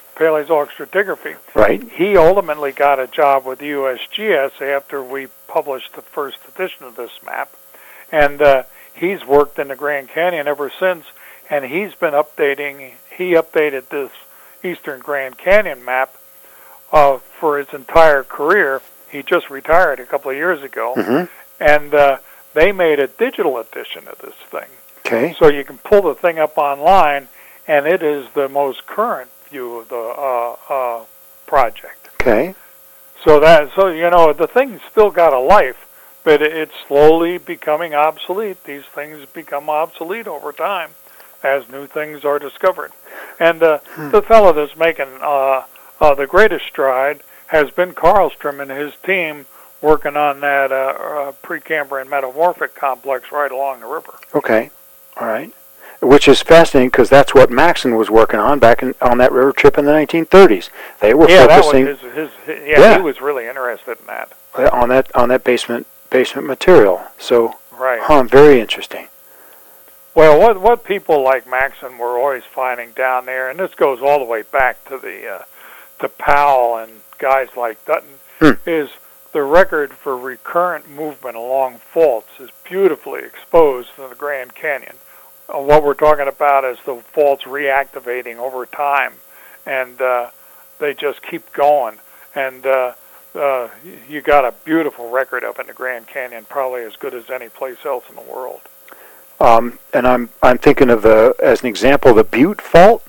Paleozoic stratigraphy. Right. He ultimately got a job with U S G S after we published the first edition of this map, and uh, he's worked in the Grand Canyon ever since, and he's been updating, he updated this Eastern Grand Canyon map uh, for his entire career. He just retired a couple of years ago, mm-hmm. and uh, they made a digital edition of this thing. Okay. So you can pull the thing up online, and it is the most current view of the uh, uh, project. Okay. So that, so you know, the thing's still got a life, but it's slowly becoming obsolete. These things become obsolete over time as new things are discovered. And uh, hmm. the fellow that's making uh, uh, the greatest stride has been Karlstrom and his team working on that uh, uh, Precambrian metamorphic complex right along the river. Okay. All right. Which is fascinating because that's what Maxon was working on back in, on that river trip in the nineteen thirties. They were yeah, focusing. That was his, his, yeah, yeah, he was really interested in that. On that on that basement basement material. So, right. Huh, very interesting. Well, what what people like Maxon were always finding down there, and this goes all the way back to the uh, to Powell and guys like Dutton, hmm. is the record for recurrent movement along faults is beautifully exposed in the Grand Canyon. Uh, what we're talking about is the faults reactivating over time, and uh, they just keep going. And uh, uh, you got a beautiful record up in the Grand Canyon, probably as good as any place else in the world. Um, and I'm I'm thinking of the as an example the Butte Fault,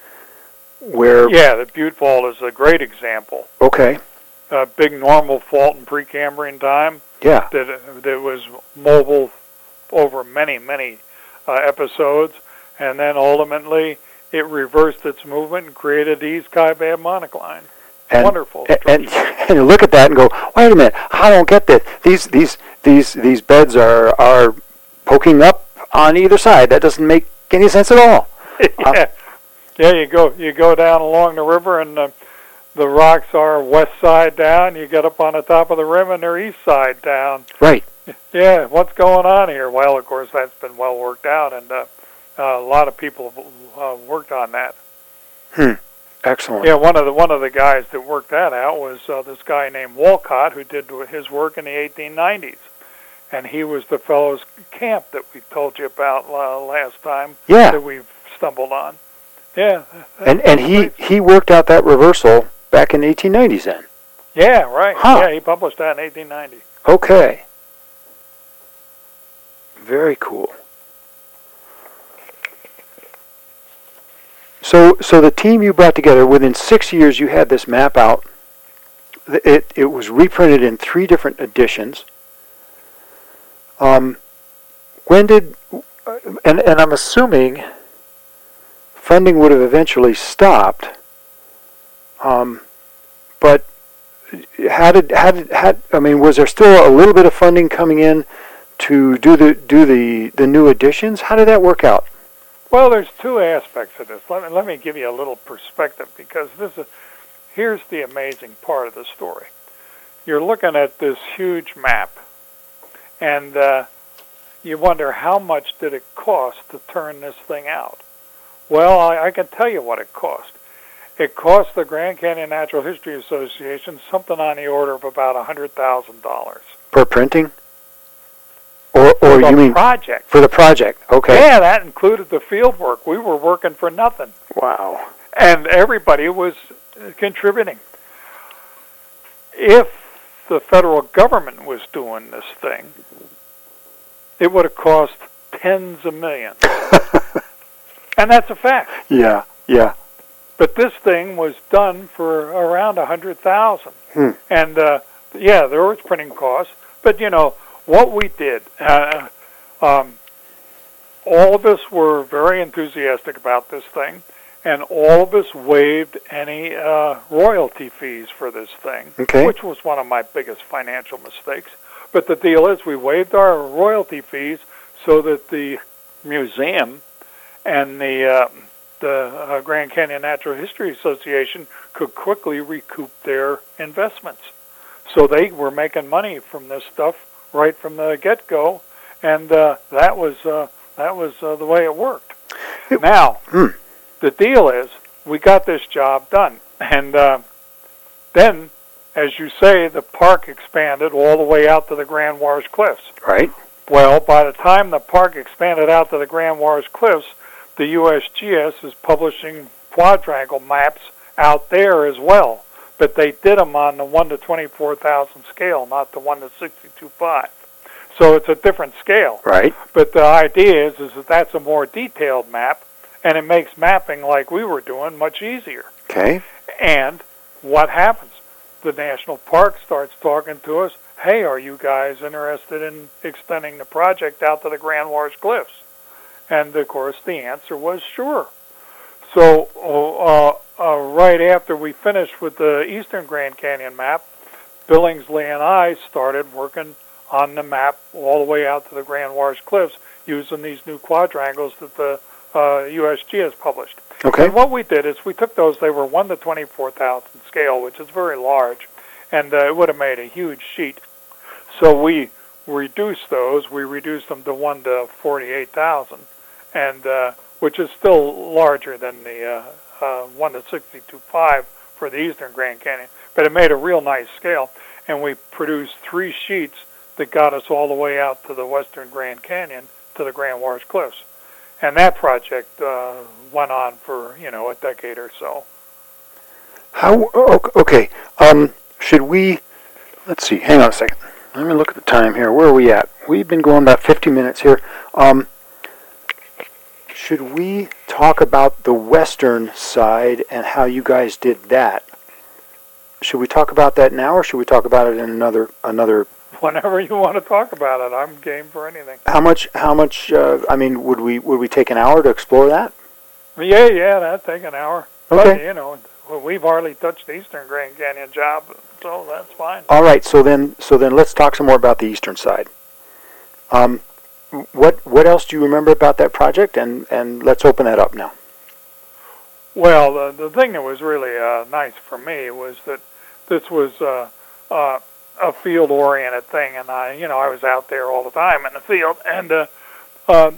where yeah, the Butte Fault is a great example. Okay. A big normal fault in Precambrian time. Yeah. That that was mobile over many many uh, episodes, and then ultimately it reversed its movement and created the East Kaibab monocline. And, Wonderful. And, and, and you look at that and go, wait a minute, I don't get that. These these these these beds are are poking up on either side. That doesn't make any sense at all. yeah, uh, yeah. You go you go down along the river, and the the rocks are west side down. You get up on the top of the rim, and they're east side down. Right. Yeah. What's going on here? Well, of course, that's been well worked out, and uh, uh, a lot of people have uh, worked on that. Hmm. Excellent. Yeah. One of the one of the guys that worked that out was uh, this guy named Walcott, who did his work in the eighteen nineties. And he was the fellow's camp that we told you about uh, last time. Yeah. That we've stumbled on. Yeah. And and he, he worked out that reversal back in the eighteen nineties then. Yeah, right. Huh. Yeah, he published that in eighteen ninety. Okay. Very cool. So so the team you brought together, within six years you had this map out. It it was reprinted in three different editions. Um, when did, and, and I'm assuming funding would have eventually stopped, um, but how did, how did, how, I mean, was there still a little bit of funding coming in to do the, do the, the new editions? How did that work out? Well, there's two aspects of this. Let me, let me give you a little perspective, because this is, here's the amazing part of the story. You're looking at this huge map, and uh, you wonder how much did it cost to turn this thing out. Well, I, I can tell you what it cost. It cost the Grand Canyon Natural History Association something on the order of about one hundred thousand dollars. Per printing? Or, or for you mean project. For the project, okay. Yeah, that included the field work. We were working for nothing. Wow. And everybody was contributing. If the federal government was doing this thing, it would have cost tens of millions. And that's a fact. Yeah, yeah. But this thing was done for around one hundred thousand dollars. Hmm. And, uh, yeah, there was printing costs. But, you know, what we did, uh, um, all of us were very enthusiastic about this thing, and all of us waived any uh, royalty fees for this thing, okay. which was one of my biggest financial mistakes. But the deal is we waived our royalty fees so that the museum and the uh, the uh, Grand Canyon Natural History Association could quickly recoup their investments. So they were making money from this stuff right from the get-go, and uh, that was uh, that was uh, the way it worked. Now, mm. the deal is we got this job done. And uh, then, as you say, the park expanded all the way out to the Grand Juarez Cliffs. Right. Well, by the time the park expanded out to the Grand Juarez Cliffs, the U S G S is publishing quadrangle maps out there as well. But they did them on the one to twenty-four thousand scale, not the one to sixty-two point five. So it's a different scale. Right. But the idea is, is that that's a more detailed map, and it makes mapping like we were doing much easier. Okay. And what happens? The national park starts talking to us, hey, are you guys interested in extending the project out to the Grand Juarez Cliffs? And, of course, the answer was sure. So uh, uh, right after we finished with the Eastern Grand Canyon map, Billingsley and I started working on the map all the way out to the Grand Juarez Cliffs using these new quadrangles that the uh, U S G S published. Okay. And what we did is we took those, they were one to twenty-four thousand scale, which is very large, and uh, it would have made a huge sheet. So we reduced those, we reduced them to one to forty-eight thousand, and uh, which is still larger than the uh, uh, one to sixty-two point five for the Eastern Grand Canyon, but it made a real nice scale, and we produced three sheets that got us all the way out to the Western Grand Canyon, to the Grand Juarez Cliffs. And that project uh, went on for, you know, a decade or so. How, okay, um, should we, let's see, hang on a second. Let me look at the time here. Where are we at? We've been going about fifty minutes here. Um, should we talk about the western side and how you guys did that? Should we talk about that now, or should we talk about it in another another? Whenever you want to talk about it, I'm game for anything. How much? How much? Uh, I mean, would we would we take an hour to explore that? Yeah, yeah, that'd take an hour. Okay. But, you know, we've hardly touched the Eastern Grand Canyon job, so that's fine. All right. So then, so then, let's talk some more about the eastern side. Um, what what else do you remember about that project? And and let's open that up now. Well, the the thing that was really uh, nice for me was that this was uh, uh, a field-oriented thing, and I, you know, I was out there all the time in the field, and uh, uh,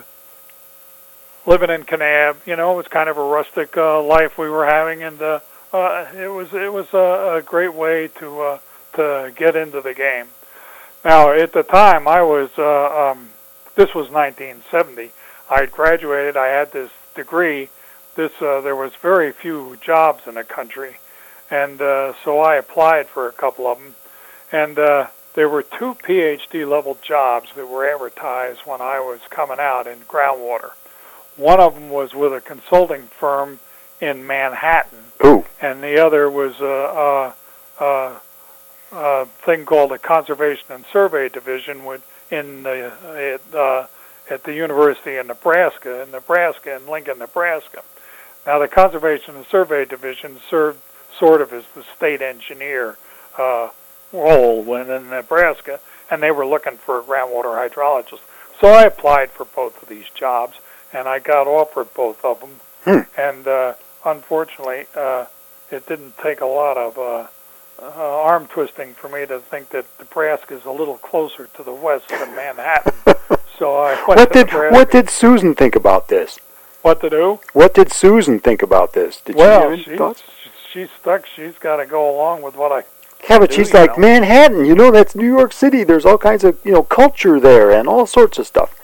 living in Kanab, you know, it was kind of a rustic uh, life we were having, and uh, uh, it was it was a, a great way to uh, to get into the game. Now, at the time, I was uh, um, this was nineteen seventy. I had graduated. I had this degree. This uh, there was very few jobs in the country, and uh, so I applied for a couple of them. And uh, there were two PhD level jobs that were advertised when I was coming out in groundwater. One of them was with a consulting firm in Manhattan. Ooh. And the other was a, a, a, a thing called the Conservation and Survey Division with, in the, at, uh, at the University of Nebraska, in Nebraska, in Lincoln, Nebraska. Now, the Conservation and Survey Division served sort of as the state engineer uh, role when in Nebraska, and they were looking for a groundwater hydrologist. So I applied for both of these jobs, and I got offered both of them. Hmm. And uh, unfortunately, uh, it didn't take a lot of uh, uh, arm twisting for me to think that Nebraska is a little closer to the west than Manhattan. So I went what to did Nebraska. What did Susan think about this? What to do? What did Susan think about this? Did well, she have any she's, thoughts? she's stuck. She's got to go along with what I. Yeah, but do, she's you like, know. Manhattan, you know, that's New York City. There's all kinds of, you know, culture there and all sorts of stuff.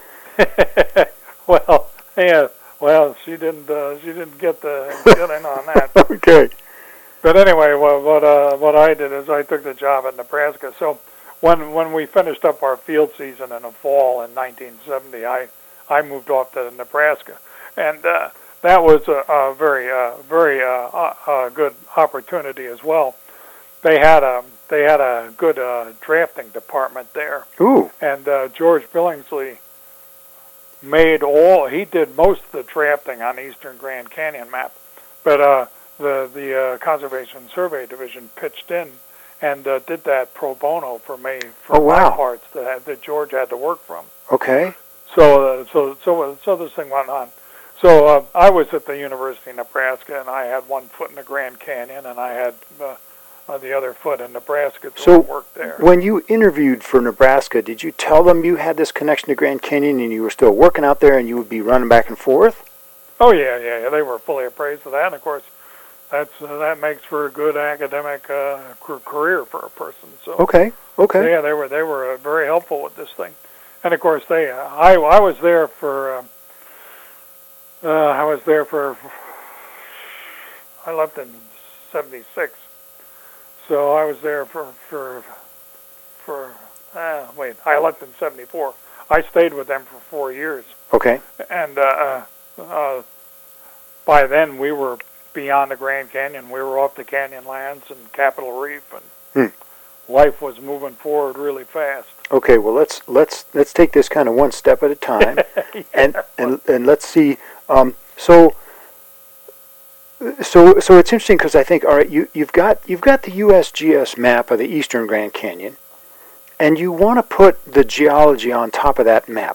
well, yeah, well, she didn't, uh, she didn't get the get in on that. Okay. But anyway, what what, uh, what I did is I took the job at Nebraska. So when when we finished up our field season in the fall in nineteen seventy, I I moved off to Nebraska, and uh, that was a, a very uh, very uh, uh, good opportunity as well. They had a they had a good uh, drafting department there. Ooh. And uh, George Billingsley made all he did most of the drafting on Eastern Grand Canyon map, but uh, the the uh, Conservation Survey Division pitched in and uh, did that pro bono for me for oh, wow. my parts that that George had to work from. Okay. So uh, so so so this thing went on. So uh, I was at the University of Nebraska, and I had one foot in the Grand Canyon, and I had uh, uh, the other foot in Nebraska to so work there. When you interviewed for Nebraska, did you tell them you had this connection to Grand Canyon and you were still working out there and you would be running back and forth? Oh yeah, yeah, yeah. They were fully appraised of that, and of course, that's uh, that makes for a good academic uh, career for a person. So Okay, okay. so, yeah, they were they were uh, very helpful with this thing, and of course they. Uh, I I was there for. Uh, uh, I was there for. I left in seventy-six, so I was there for for for. Uh, wait, I left in seventy-four. I stayed with them for four years. Okay. And uh, uh, by then we were beyond the Grand Canyon. We were off the Canyonlands and Capitol Reef, and hmm. life was moving forward really fast. Okay, well let's let's let's take this kind of one step at a time, yeah. and and and let's see. Um, so so so it's interesting because I think all right, you you've got you've got the U S G S map of the Eastern Grand Canyon, and you want to put the geology on top of that map.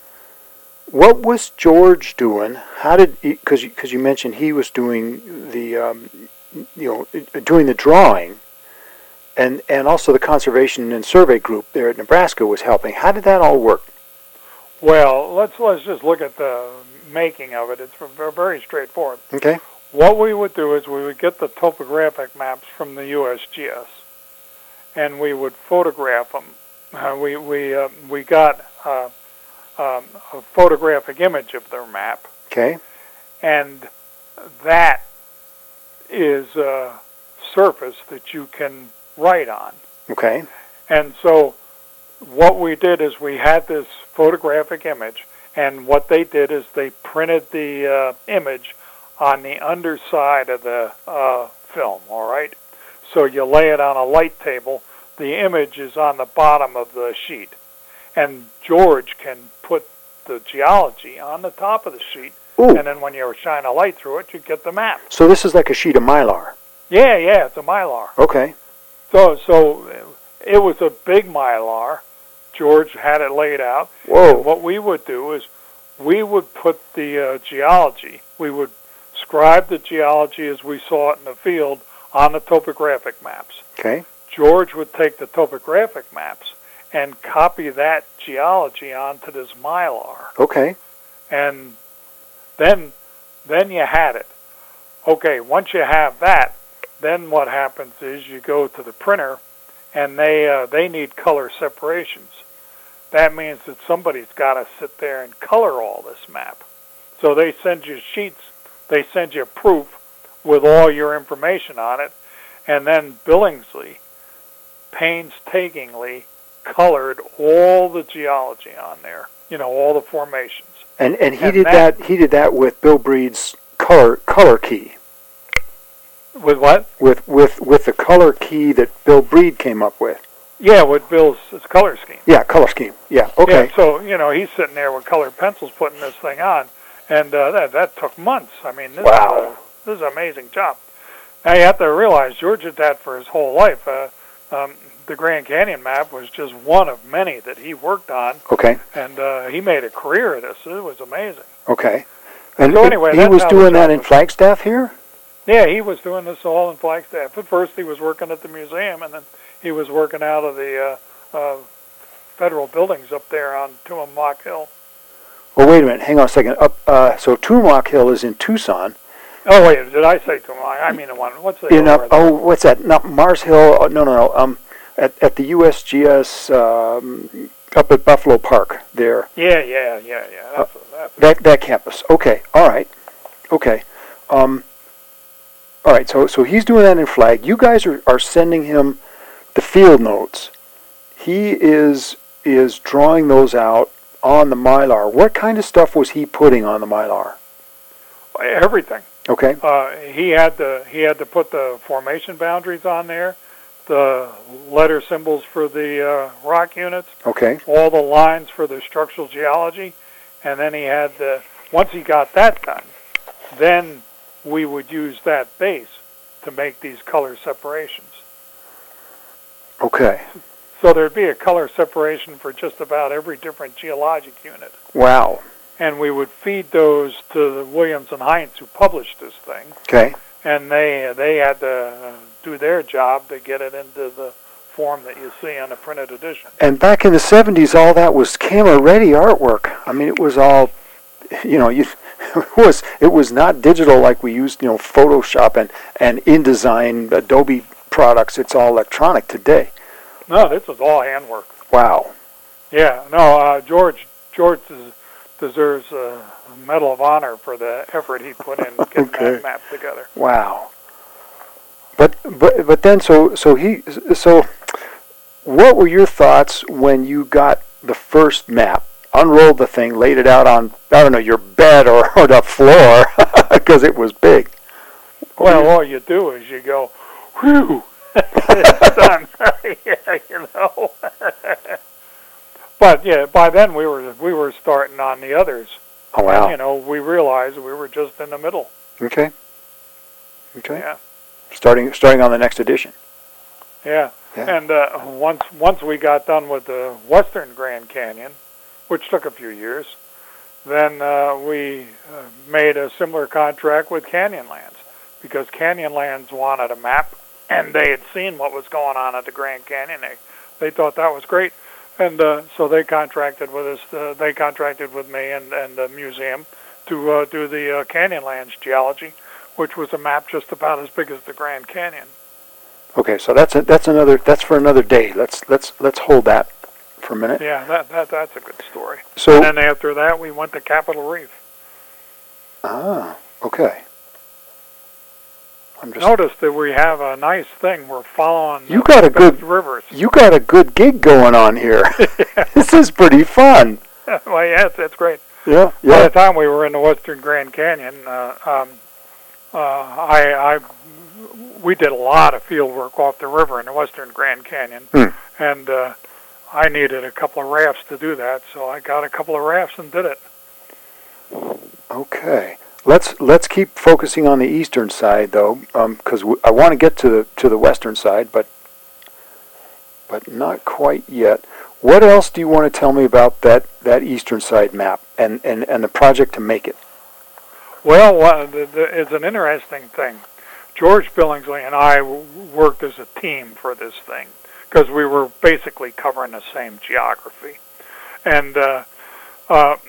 What was George doing? How did, because because you mentioned he was doing the, um, you know, doing the drawing, and and also the conservation and survey group there at Nebraska was helping. How did that all work? Well, let's let's just look at the making of it. It's very straightforward. Okay. What we would do is we would get the topographic maps from the U S G S, and we would photograph them. Uh, we we uh, we got. Uh, Um, a photographic image of their map. Okay. And that is a surface that you can write on. Okay. And so what we did is we had this photographic image, and what they did is they printed the uh, image on the underside of the uh, film, all right? So you lay it on a light table. The image is on the bottom of the sheet. And George can put the geology on the top of the sheet, Ooh. And then when you shine a light through it, you get the map. So this is like a sheet of Mylar. Yeah, yeah, it's a Mylar. Okay. So, so it was a big Mylar. George had it laid out. Whoa. And what we would do is we would put the uh, geology, we would scribe the geology as we saw it in the field on the topographic maps. Okay. George would take the topographic maps and copy that geology onto this Mylar. Okay. And then then you had it. Okay, once you have that, then what happens is you go to the printer, and they uh, they need color separations. That means that somebody's got to sit there and color all this map. So they send you sheets, they send you proof with all your information on it, and then Billingsley painstakingly colored all the geology on there, you know, all the formations. And and he and did that, that he did that with Bill Breed's color color key. With what? With with with the color key that Bill Breed came up with. Yeah, with Bill's color scheme. Yeah, color scheme. Yeah, okay. Yeah, so, you know, he's sitting there with colored pencils putting this thing on, and uh, that that took months. I mean, this, wow. is a, this is an amazing job. Now, you have to realize George did that for his whole life. Uh, um, the Grand Canyon map was just one of many that he worked on. Okay. And uh, he made a career of this. It was amazing. Okay. And so anyway, he was doing that in was. Flagstaff here? Yeah, he was doing this all in Flagstaff. At first he was working at the museum, and then he was working out of the uh, uh, federal buildings up there on Tumamoc Hill. Well, wait a minute. Hang on a second. Up, uh, so Tumamoc Hill is in Tucson. Oh, wait. Did I say Tumamoc? I mean the one. What's the in, uh, Oh, what's that? Not Mars Hill. Oh, no, no, no. Um, at, at the U S G S um, up at Buffalo Park there. Yeah, yeah, yeah, yeah. That's uh, a, that's that, that campus. Okay. All right. Okay. Um, all right. So, so he's doing that in Flag. You guys are, are sending him the field notes. He is is drawing those out on the Mylar. What kind of stuff was he putting on the Mylar? Everything. Okay. Uh, he had to he had to put the formation boundaries on there, the letter symbols for the uh, rock units. Okay. All the lines for the structural geology, and then he had the. Once he got that done, then we would use that base to make these color separations. Okay. So there'd be a color separation for just about every different geologic unit. Wow. And we would feed those to the Williams and Heinz, who published this thing. Okay. And they they had to do their job to get it into the form that you see on the printed edition. And back in the seventies, all that was camera-ready artwork. I mean, it was all, you know, you it was it was not digital like we used, you know, Photoshop and and InDesign, Adobe products. It's all electronic today. No, this was all handwork. Wow. Yeah, no, uh, George George des- deserves a Medal of Honor for the effort he put in getting Okay. that map together. Wow. But but but then so so he so what were your thoughts when you got the first map, unrolled the thing, laid it out on, I don't know, your bed or, or the floor because it was big? Well, all you do is you go, whew, it's done. Yeah, you know. But yeah, by then we were we were starting on the others. Oh wow. And, you know, we realized we were just in the middle. Okay. Okay. Yeah. Starting starting on the next edition. Yeah. Yeah. And uh, once once we got done with the Western Grand Canyon, which took a few years, then uh, we uh, made a similar contract with Canyonlands, because Canyonlands wanted a map, and they had seen what was going on at the Grand Canyon. They, they thought that was great, and uh, so they contracted with us. Uh, they contracted with me and, and the museum to uh, do the uh, Canyonlands geology, which was a map just about as big as the Grand Canyon. Okay, so that's a, that's another that's for another day. Let's let's let's hold that for a minute. Yeah, that, that that's a good story. So And then after that, we went to Capitol Reef. ah, okay. I'm just Notice that we have a nice thing. We're following You got a the good best rivers. you got a good gig going on here. This is pretty fun. Well, yes, that's great. Yeah, By yeah. the time we were in the Western Grand Canyon, uh, um, uh, I, I, we did a lot of field work off the river in the Western Grand Canyon, Hmm. and uh, I needed a couple of rafts to do that, so I got a couple of rafts and did it. Okay. Let's let's keep focusing on the eastern side though, because um, I want to get to the to the western side, but but not quite yet. What else do you want to tell me about that, that eastern side map and, and, and the project to make it? Well, uh, the, the, it's an interesting thing. George Billingsley and I w- worked as a team for this thing because we were basically covering the same geography. And uh, uh,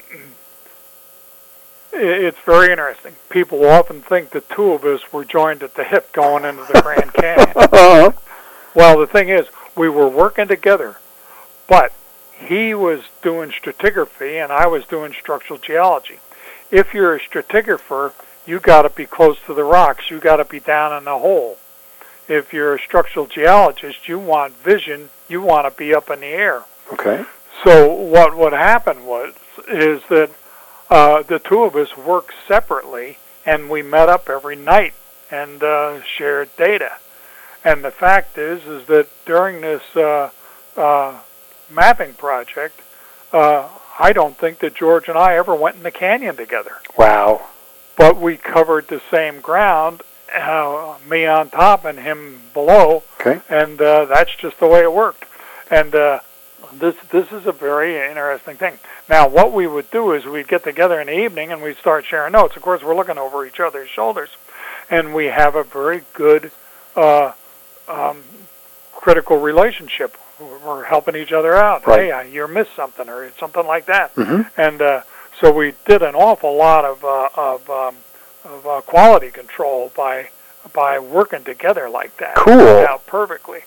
it, it's very interesting. People often think the two of us were joined at the hip going into the Grand Canyon. Well, the thing is, we were working together, but he was doing stratigraphy and I was doing structural geology. If you're a stratigrapher, you got to be close to the rocks. You got to be down in the hole. If you're a structural geologist, you want vision. You want to be up in the air. Okay. So what would happen was is that uh, the two of us worked separately, and we met up every night and uh, shared data. And the fact is, is that during this uh, uh, mapping project, uh, I don't think that George and I ever went in the canyon together. Wow. But we covered the same ground, uh, me on top and him below, Okay. and uh, that's just the way it worked. And uh, this this is a very interesting thing. Now, what we would do is we'd get together in the evening and we'd start sharing notes. Of course, we're looking over each other's shoulders, and we have a very good uh, um, critical relationship. We're helping each other out. Right. Hey, uh, you missed something or something like that. Mm-hmm. And uh, so we did an awful lot of uh, of, um, of uh, quality control by by working together like that. Cool. It worked out perfectly.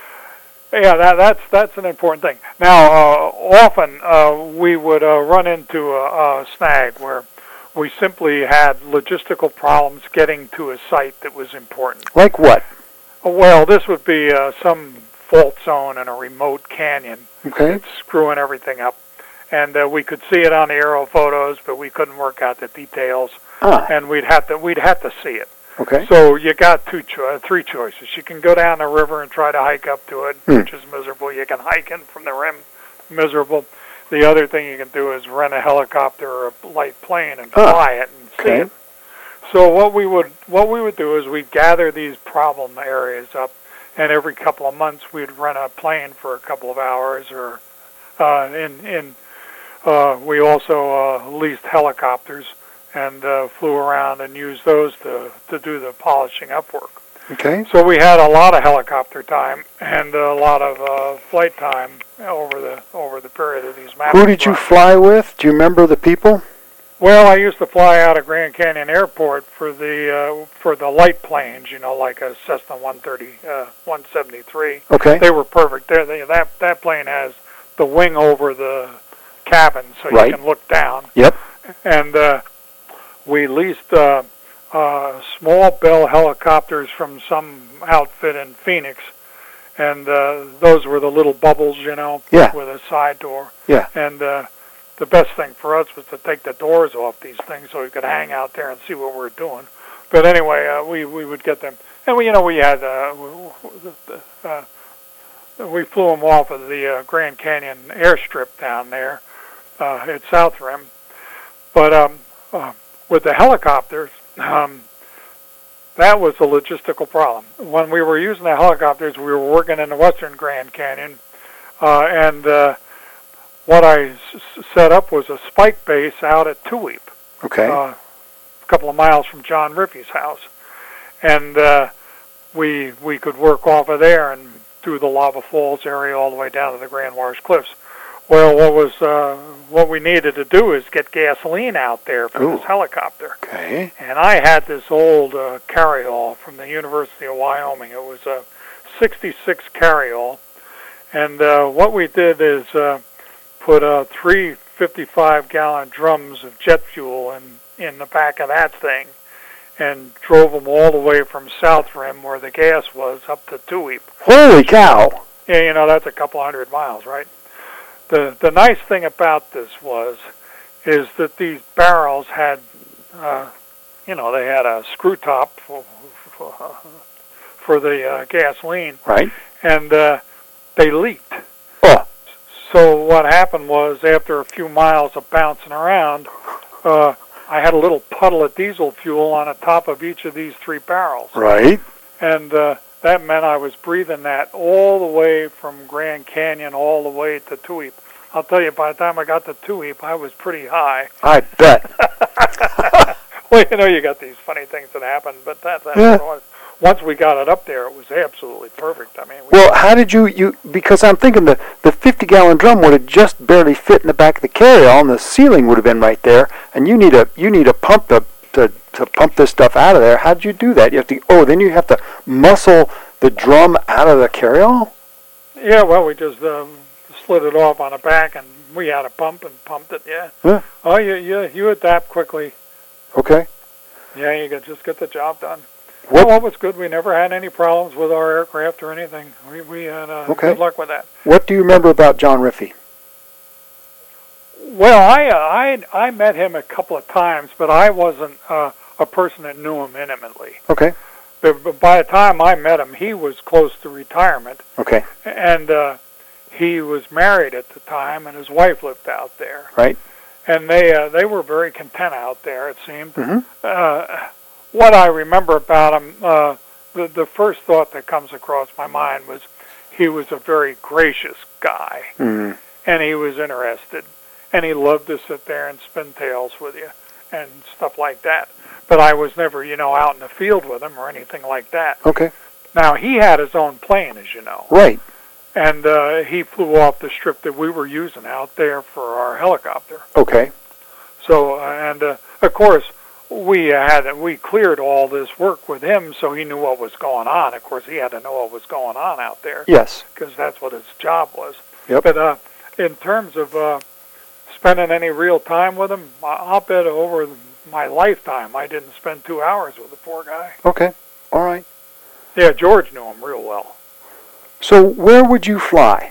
Yeah, that, that's that's an important thing. Now, uh, often uh, we would uh, run into a, a snag where we simply had logistical problems getting to a site that was important. Like what? Well, this would be uh, some fault zone in a remote canyon. Okay. It's screwing everything up. And uh, we could see it on the aerial photos, but we couldn't work out the details. Ah. And we'd have to we'd have to see it. Okay. So you got two cho- three choices. You can go down the river and try to hike up to it, Hmm. which is miserable. You can hike in from the rim, miserable. The other thing you can do is rent a helicopter or a light plane and Ah. fly it and see Okay. it. So what we would what we would do is we'd gather these problem areas up, and every couple of months we'd rent a plane for a couple of hours, or uh, in in uh, we also uh, leased helicopters and uh, flew around and used those to to do the polishing up work. Okay. So we had a lot of helicopter time and a lot of uh, flight time over the over the period of these mapping Who did you projects. fly with? Do you remember the people? Well, I used to fly out of Grand Canyon Airport for the uh, for the light planes, you know, like a Cessna one thirty, uh, one seventy-three. Okay. They were perfect. They, they, that that plane has the wing over the cabin, so Right. you can look down. Yep. And uh, we leased uh, uh, small Bell helicopters from some outfit in Phoenix, and uh, those were the little bubbles, you know, Yeah. with a side door. Yeah. And uh, the best thing for us was to take the doors off these things so we could hang out there and see what we were doing. But anyway, uh, we we would get them, and we you know we had uh, uh, we flew them off of the uh, Grand Canyon airstrip down there uh, at South Rim. But um, uh, with the helicopters, um, that was a logistical problem. When we were using the helicopters, we were working in the Western Grand Canyon, uh, and uh, what I s set up was a spike base out at Tuweep, Okay. uh, a couple of miles from John Riffy's house, and uh, we we could work off of there and through the Lava Falls area all the way down to the Grand Wash Cliffs. Well, what was uh, what we needed to do is get gasoline out there for Ooh. this helicopter. Okay. And I had this old uh, carryall from the University of Wyoming. It was a sixty-six carryall, and uh, what we did is uh, put uh, three fifty-five gallon drums of jet fuel in in the back of that thing, and drove them all the way from South Rim, where the gas was, up to Tuweep. Holy cow! Yeah, you know, that's a couple hundred miles, right? The the nice thing about this was, is that these barrels had, uh, you know, they had a screw top for, for, for the uh, gasoline, Right. and uh, they leaked. Oh. So what happened was, after a few miles of bouncing around, uh, I had a little puddle of diesel fuel on the top of each of these three barrels. Right. And uh, that meant I was breathing that all the way from Grand Canyon all the way to Tuweep. I'll tell you, by the time I got to Tuweep, I was pretty high. I bet. Well, you know, you got these funny things that happen, but that, that's Yeah. what it was. Once we got it up there, it was absolutely perfect. I mean, we, Well, how did you, you, because I'm thinking the, the fifty gallon drum would have just barely fit in the back of the carryall, and the ceiling would have been right there, and you need a, you need a pump to, to, to pump this stuff out of there. How did you do that? You have to, oh, then you have to muscle the drum out of the carryall? yeah, well, we just um, slid it off on the back, and we had a pump and pumped it, yeah. Yeah. Oh, you, you, you adapt quickly. Okay. Yeah, you could just get the job done. What- Well, what was good, we never had any problems with our aircraft or anything. We, we had uh, Okay. good luck with that. What do you remember about John Riffy? Well, I, uh, I, I met him a couple of times, but I wasn't uh, a person that knew him intimately. Okay. But, but by the time I met him, he was close to retirement, Okay. and uh, he was married at the time, and his wife lived out there. Right. And they uh, they were very content out there, it seemed. Mm-hmm. Uh, what I remember about him, uh, the, the first thought that comes across my mind was he was a very gracious guy, Mm-hmm. and he was interested, and he loved to sit there and spin tales with you and stuff like that. But I was never, you know, out in the field with him or anything like that. Okay. Now, he had his own plane, as you know, Right. and uh, he flew off the strip that we were using out there for our helicopter. Okay. So, uh, and uh, of course, we had we cleared all this work with him, so he knew what was going on. Of course, he had to know what was going on out there, Yes. because that's what his job was. Yep. But uh, in terms of uh, spending any real time with him, I- I'll bet over my lifetime I didn't spend two hours with the poor guy. Okay. All right. Yeah, George knew him real well. So where would you fly?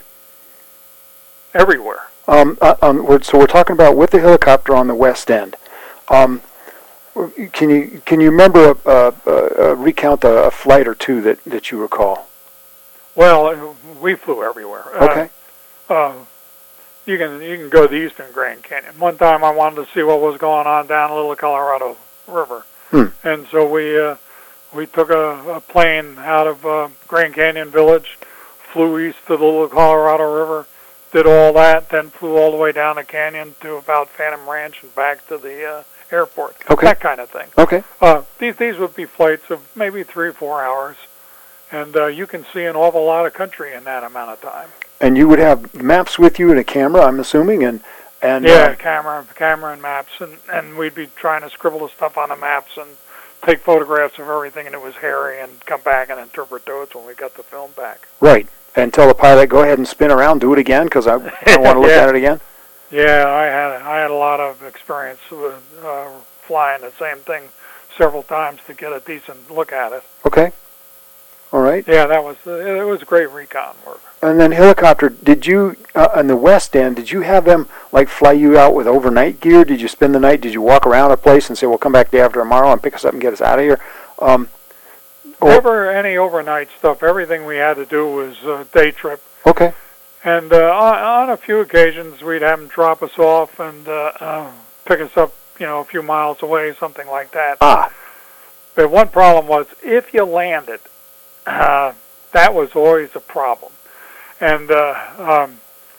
Everywhere. Um, uh, um, we're, so we're talking about with the helicopter on the west end. Um, can you can you remember a, a, a recount a, a flight or two that, that you recall? Well, uh, we flew everywhere. Okay. Uh, uh, you can you can go to the Eastern Grand Canyon. One time I wanted to see what was going on down the Little Colorado River, Hmm. and so we uh, we took a, a plane out of uh, Grand Canyon Village, flew east to the Little Colorado River, did all that, then flew all the way down the canyon to about Phantom Ranch and back to the uh, airport. Okay. That kind of thing. Okay. Uh, these these would be flights of maybe three four hours, and uh, you can see an awful lot of country in that amount of time. And you would have maps with you and a camera, I'm assuming, and And yeah, uh, camera, camera and maps, and, and we'd be trying to scribble the stuff on the maps and take photographs of everything, and it was hairy, and come back and interpret those when we got the film back. right. And tell the pilot, go ahead and spin around, do it again, because I, I want to look Yeah. at it again. Yeah, I had I had a lot of experience with uh, flying the same thing several times to get a decent look at it. Okay. All right. Yeah, that was it was great recon work. And then helicopter, did you, uh, on the west end, did you have them, like, fly you out with overnight gear? Did you spend the night? Did you walk around a place and say, well, come back day after tomorrow and pick us up and get us out of here? Um, or, Never any overnight stuff. Everything we had to do was a day trip. okay. And uh, on, on a few occasions, we'd have them drop us off and uh, uh, pick us up, you know, a few miles away, something like that. Ah. But one problem was, if you landed, uh, that was always a problem. And uh, um,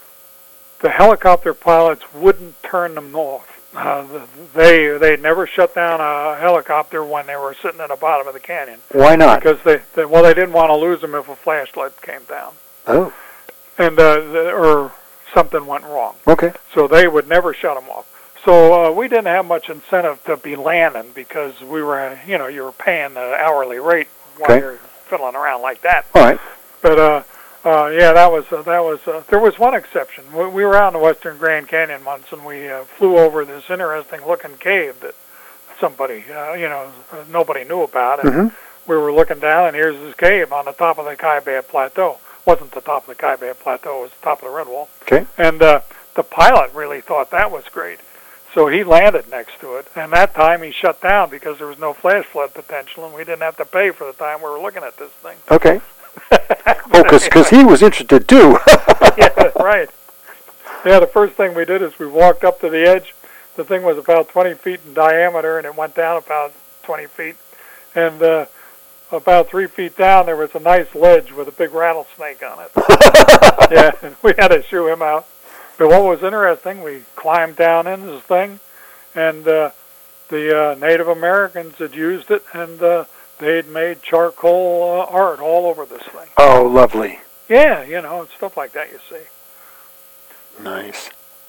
the helicopter pilots wouldn't turn them off. Uh, they they never shut down a helicopter when they were sitting at the bottom of the canyon. Why not? Because they, they well they didn't want to lose them if a flashlight came down. Oh. And uh, the, or something went wrong. Okay. So they would never shut them off. So uh, we didn't have much incentive to be landing because we were, you know, you were paying the hourly rate while Okay. you're fiddling around like that. All right. But uh, uh, yeah, that was uh, that was. Uh, there was one exception. We, we were out in the Western Grand Canyon once, and we uh, flew over this interesting-looking cave that somebody, uh, you know, uh, nobody knew about, and Mm-hmm. we were looking down, and here's this cave on the top of the Kaibab Plateau. Wasn't the top of the Kaibab Plateau; it was the top of the Red Wall. Okay. And uh, the pilot really thought that was great. So he landed next to it, and that time he shut down because there was no flash flood potential, and we didn't have to pay for the time we were looking at this thing. Okay. Oh, because he was interested, too. Yeah, right. Yeah, the first thing we did is we walked up to the edge. The thing was about twenty feet in diameter, and it went down about twenty feet. And uh, about three feet down, there was a nice ledge with a big rattlesnake on it. Yeah, and we had to shoo him out. But what was interesting, we climbed down into this thing, and uh, the uh, Native Americans had used it, and uh, they had made charcoal uh, art all over this thing. Oh, lovely. Yeah, you know, and stuff like that you see. Nice.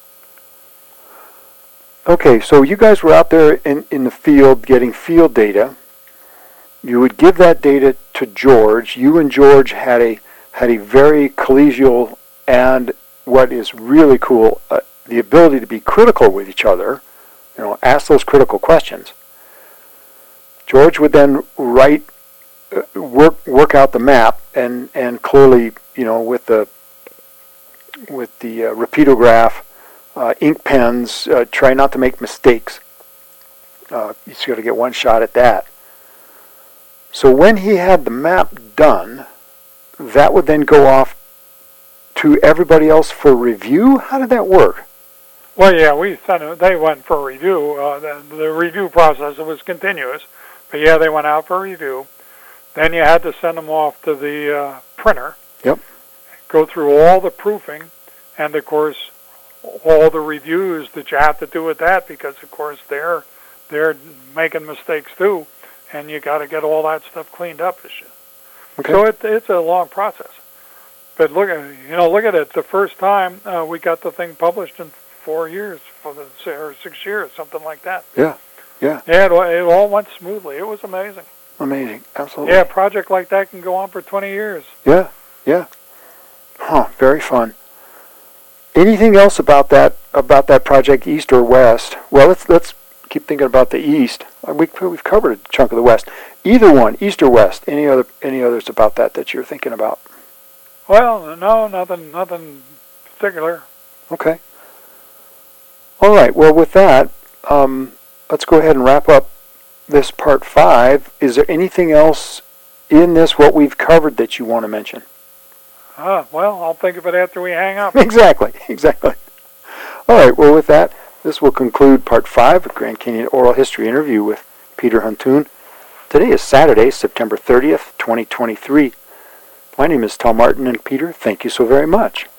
Okay, so you guys were out there in, in the field getting field data. You would give that data to George. You and George had a had a very collegial and what is really cool, uh, the ability to be critical with each other, you know, ask those critical questions. George would then write, uh, work work out the map, and, and clearly, you know, with the with the uh, repeatograph, uh, ink pens, uh, try not to make mistakes. Uh, you just got to get one shot at that. So when he had the map done, that would then go off to everybody else for review? How did that work? Well, yeah, we sent it, they went for review. Uh, the, the review process, it was continuous. But yeah, they went out for review. Then you had to send them off to the uh, printer. Yep. Go through all the proofing, and of course, all the reviews that you have to do with that, because of course they're they're making mistakes too, and you got to get all that stuff cleaned up. Okay. So it, it's a long process. But look at you know look at it. The first time uh, we got the thing published in four years, for the or six years, something like that. Yeah, yeah. Yeah, it, it all went smoothly. It was amazing. Amazing, absolutely. Yeah, a project like that can go on for twenty years. Yeah, yeah. Huh, very fun. Anything else about that about that project, east or west? Well, let's let's keep thinking about the east. We we've covered a chunk of the west. Either one, east or west. Any other any others about that that you're thinking about? Well, no, nothing, nothing particular. Okay. All right. Well, with that, um, let's go ahead and wrap up this part five. Is there anything else in this what we've covered that you want to mention? Ah, well, I'll think of it after we hang up. Exactly. Exactly. All right. Well, with that, this will conclude part five of Grand Canyon Oral History interview with Peter Huntoon. Today is Saturday, September thirtieth, twenty twenty-three. My name is Tom Martin, and Peter, thank you so very much.